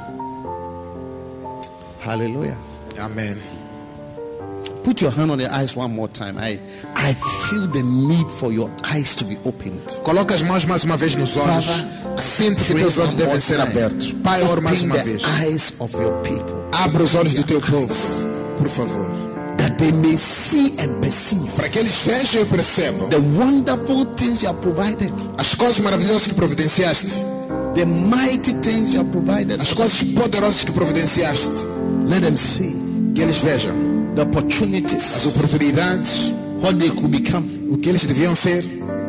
Hallelujah. Amém. Put your hand on your eyes one more time. I feel the need for your eyes to be opened. Coloca as mãos mais uma vez nos olhos. Sinto que teus olhos devem ser abertos. Pai, ora mais Open uma the vez. eyes of your people, Abra os olhos do teu povo, por favor, that they may see and perceive para que eles vejam e percebam the wonderful things you have provided, as coisas maravilhosas que providenciaste, the mighty things you have provided. as coisas poderosas que providenciaste. Let them see Que eles vejam the as opportunities, oportunidades, what they could become, o que eles deviam ser,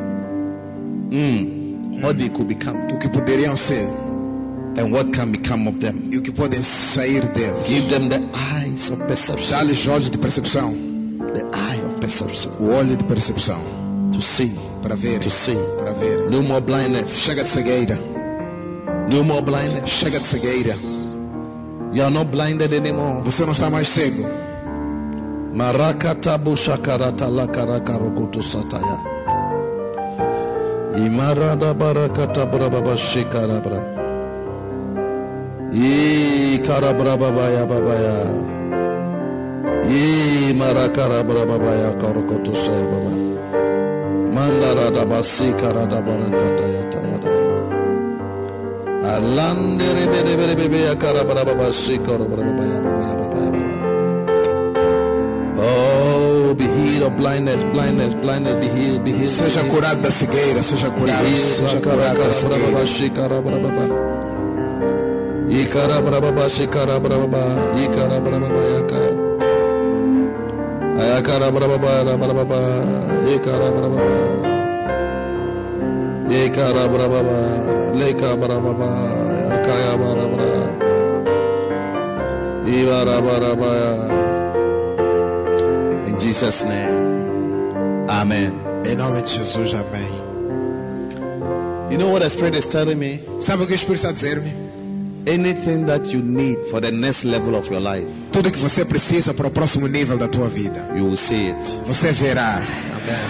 what they could become, o que poderiam ser and what can become of them. e o que podem sair deles. Give them the eyes of perception, Dá-lhes olhos de percepção, the eye of perception, o olho de percepção, to see, para ver, to see. para ver. No more blindness. Chega de cegueira, No more blindness. chega de cegueira. You are not blinded anymore. Você não está mais cego. Marakata bushakarata lakarakarokoto sataya. Imarada barakata brababa shikarabra. I karabra babaya babaya. I marakara brababaya karokoto saya baba. Mandarada basikarada barakata yatayada. Alandere bere bere bebe yakara brababa shikaro brababaya babaya babaya babaya. Oh, be healed of blindness, blindness, blindness, be healed, be healed. Seja curado da cegueira, seja curado, seja curado da cegueira. Shikara brababa. Ikara brababa shikara brababa. Ikara brababa yakaya. Ayakara brababa brababa. Ikara brababa. In Jesus' name, amen. Em nome de Jesus, amém. You know what the Spirit is telling me? Sabe o que o Espírito está a dizer-me? Anything that you need for the next level of your life, Tudo que você precisa para o próximo nível da tua vida, you will see it. você verá. Amém.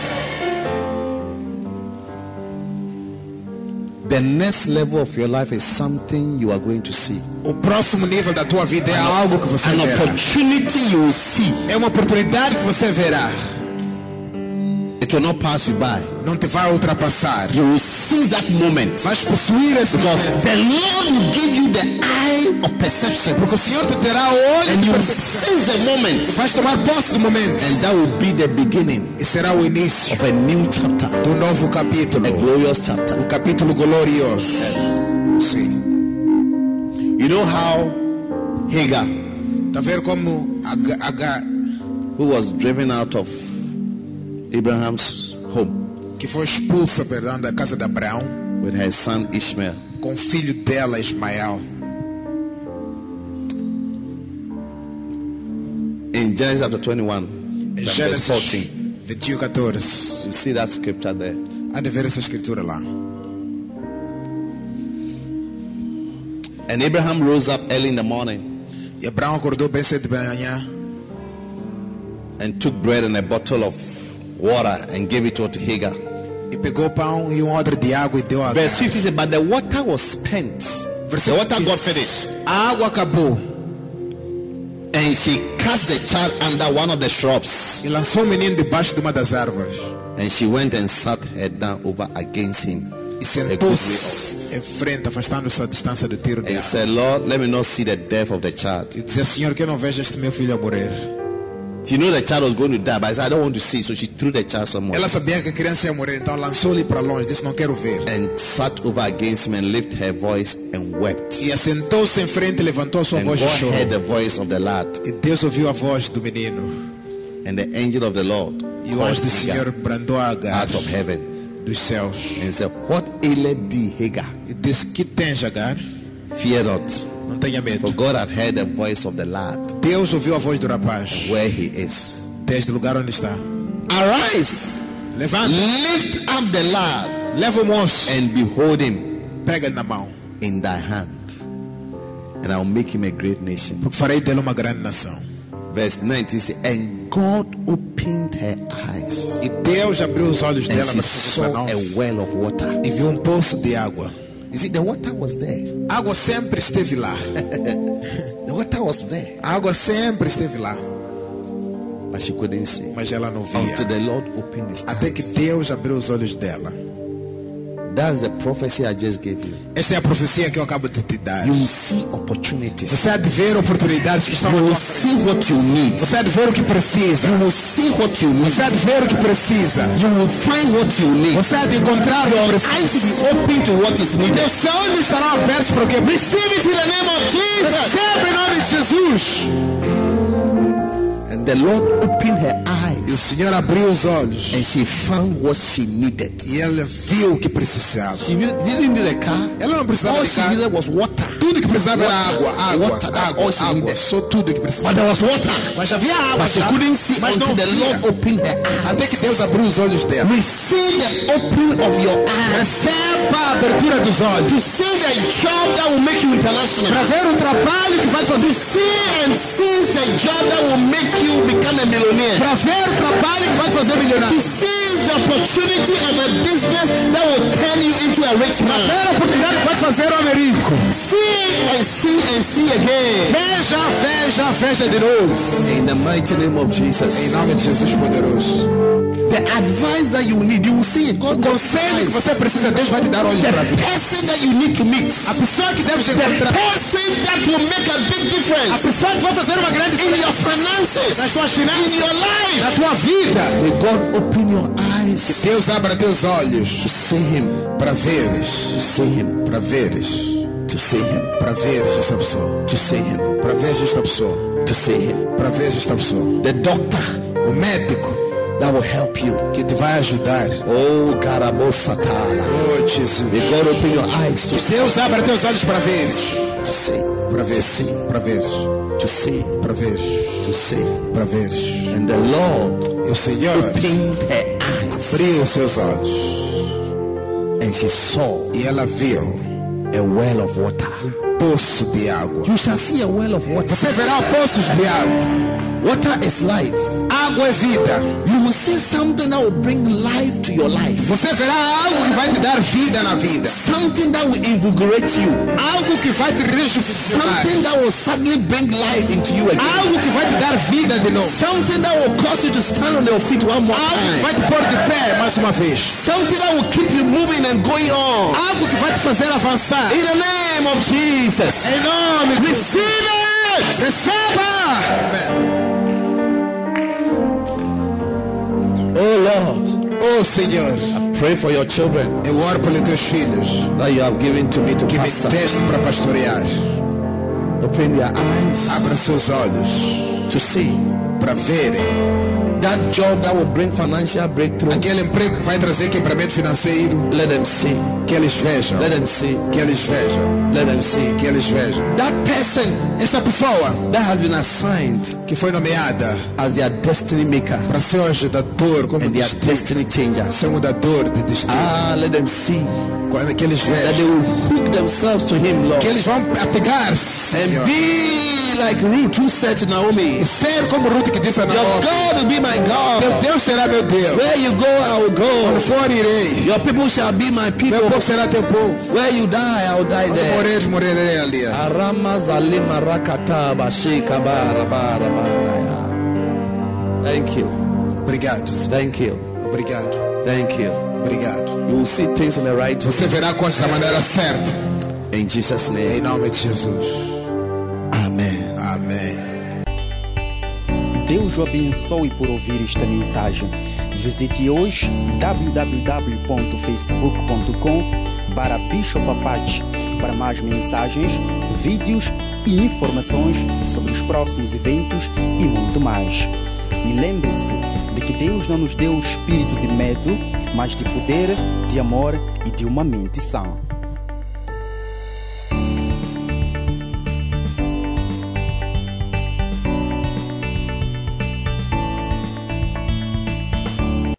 The next level of your life is something you are going to see. O próximo nível da tua vida é algo que você An verá. opportunity you will see. É uma oportunidade que você verá. It will not pass you by. Não te vai ultrapassar. You will seize that moment. Vais possuir esse momento. The Lord will give you the eye of perception. Porque o Senhor te terá o olho And de you will percepção. seize the moment. Vais tomar posse do momento. And that will be the beginning E será o início of a new chapter. do novo capítulo. A glorious chapter. O capítulo glorioso. Sim. You know how Hagar, Tá vendo como who was driven out of Abraham's home que foi expulsa, perdão, da casa de Abraão with her son Ishmael, com o filho dela, Ismael. in Genesis chapter 21, Em verse Gênesis 14, 21:14. you see that scripture there. Há de ver essa escritura lá. And Abraham rose up early in the morning E Abraão acordou bem cedo de manhã and took bread and a bottle of water and gave it to Hagar. e pegou pão e odre de água e deu a Verse Agar. 50 says, but the water was spent. The water got finished. A água acabou And she cast the child under one of the shrubs. e lançou o menino debaixo de uma das árvores And she went and sat her down over against him. e sentou-se em frente, afastando-se a distância do tiro de And água. said, Lord, let me not see the death of the child. E dizia: Senhor, que eu não veja este meu filho a morrer. She knew the child was going to die, but I said, I don't want to see. So she threw the child somewhere Ela sabia que a criança ia morrer, então lançou-lhe para longe, disse: não quero ver. and sat over against him and lifted her voice and wept. E assentou-se em frente, levantou a sua And voz God e chorou. heard the voice of the lad. E Deus ouviu a voz do menino. And the angel of the Lord E o anjo do called Senhor Hagar brandou a Agar out of heaven dos céus and said, what aileth thee, Hagar? e disse: que tens, Agar? Fear not, Não tenha for medo. God hath heard the voice of the lad Deus ouviu a voz do rapaz where he is. desde o lugar onde está. Arise, Levanta, lift up the lad, leva o moço, and behold him pega-lhe na mão, in thy hand, and I will make him a great nation. porque farei dele uma grande nação. Verse 19 says, and God opened her eyes, E Deus abriu os olhos and dela she no saw versículo a 19 well of water. e viu um poço de água. You see, the water was there. A água sempre esteve lá. The water was there, A água sempre esteve lá, but she couldn't see mas ela não via. until the Lord opened his Até que eyes. Deus abriu os olhos dela. That's the prophecy I just gave you. Esta é a profecia que eu acabo de te dar. You will see opportunities. Você há de ver oportunidades que estão You na will tua frente. see what you need. Você há de ver o que precisa. You will see what you need. Você há de ver o que precisa. You will find what you need. Você há de encontrar o que Your precisa. eyes will be open to what is needed. Teus olhos estarão abertos para o que precisa. Receive it in the name of Jesus. Recebe em nome de Jesus. And the Lord opened her E o eyes, Senhor abriu os olhos. and she found what she needed. E ela viu o que precisava. She didn't need a car. Ela não precisava All de she carro. needed was water. Tudo que precisava era Water. água, água, Water. That's água, all she água. needed. Só tudo que But precisava. there was water. Mas havia água, But she tá? couldn't see Mas until não the via. Lord opened her Até eyes. que Deus abriu os olhos dela. Receive the opening of your eyes. Receba a abertura dos olhos. To see the job that will make you international. Para ver o trabalho que vai fazer. To see and seize the job that will make you become a millionaire. Para ver o trabalho que vai fazer To milionário. seize the opportunity of a business that will turn you into a rich man. Ver a oportunidade que vai fazer o Américo. See and see again. Veja, veja, veja de novo. In the mighty name of Jesus. Em nome de Jesus poderoso. The advice that you need, you will see it. O God conselho que você precisa, Deus vai te dar olhos para ver. person that you need to meet. A pessoa que deve The encontrar. person that will make a big A difference pessoa que vai fazer uma grande in your diferença finances, nas tuas in finanças, your life. na tua vida. May God open your eyes Deus abra teus olhos to see Him, para veres, to see Him, para veres, to see Him, para veres esta pessoa, to see Him, para veres esta pessoa, to see Him. para veres esta pessoa. The doctor O médico that will help you. que te vai ajudar. Oh, Garabosatala. Oh, Jesus. May God open your eyes to see. Deus abra teus olhos para ver. To see. Para ver, sim. Para ver. To see. Para ver. To see. Para ver. And the Lord E o Senhor opened her eyes. abriu os seus olhos. And she saw E ela viu a well of water. poço de água. You shall see a well of water. Você verá poços de água. Water is life. Água é vida. You will see something that will bring life to your life. Você verá algo que vai te dar vida na vida. Something that will invigorate you. Algo que vai te rejuvenescer. Something that will suddenly bring life into you again. Algo que vai te dar vida de novo. Something that will cause you to stand on your feet one more Algo que time. vai te pôr de pé mais uma vez. Something that will keep you moving and going on. Algo que vai te fazer avançar. In the name of Jesus. Em nome de Receive it. Receba! Amém. Oh Lord, Oh Senhor, pray for your children eu oro pelos teus filhos that you have given to me to que me pastor. deste para pastorear. Open their eyes Abra seus olhos to see para verem that job that will bring financial breakthrough. aquele emprego que vai trazer quebramento financeiro. Let them see. Que eles vejam. Let them see. Que eles vejam. Let them see. Que eles vejam. That person Esta pessoa that has been assigned que foi nomeada as their destiny maker para ser o ajudador, como and their destino, destiny changer. ser mudador de destino. Let them see Quando que eles that they vejam. will hook themselves to him, Lord, Que eles vão apegar-se. and Senhor. be like Ruth who said to Naomi, E ser como Ruth que disse a your Naomi. God will be my Teu God. Deus será meu Deus. Where you go, I will Quando go. for, irei. Your people shall be my Meu people. povo será teu povo. Where you die, I will die Quando there. moreres, morrerei ali. Arama zalima rakata bashika bara bara bara. Thank you. Obrigado. Thank you. Obrigado. Thank you. Obrigado. You will see things in the right way. Você verá coisas da maneira certa. In Jesus' Em name. nome de Jesus. Amen. Amém. Deus o abençoe por ouvir esta mensagem. Visite hoje www.facebook.com/Bishop Apache para mais mensagens, vídeos e informações sobre os próximos eventos e muito mais. E lembre-se de que Deus não nos deu o espírito de medo, mas de poder, de amor e de uma mente sã.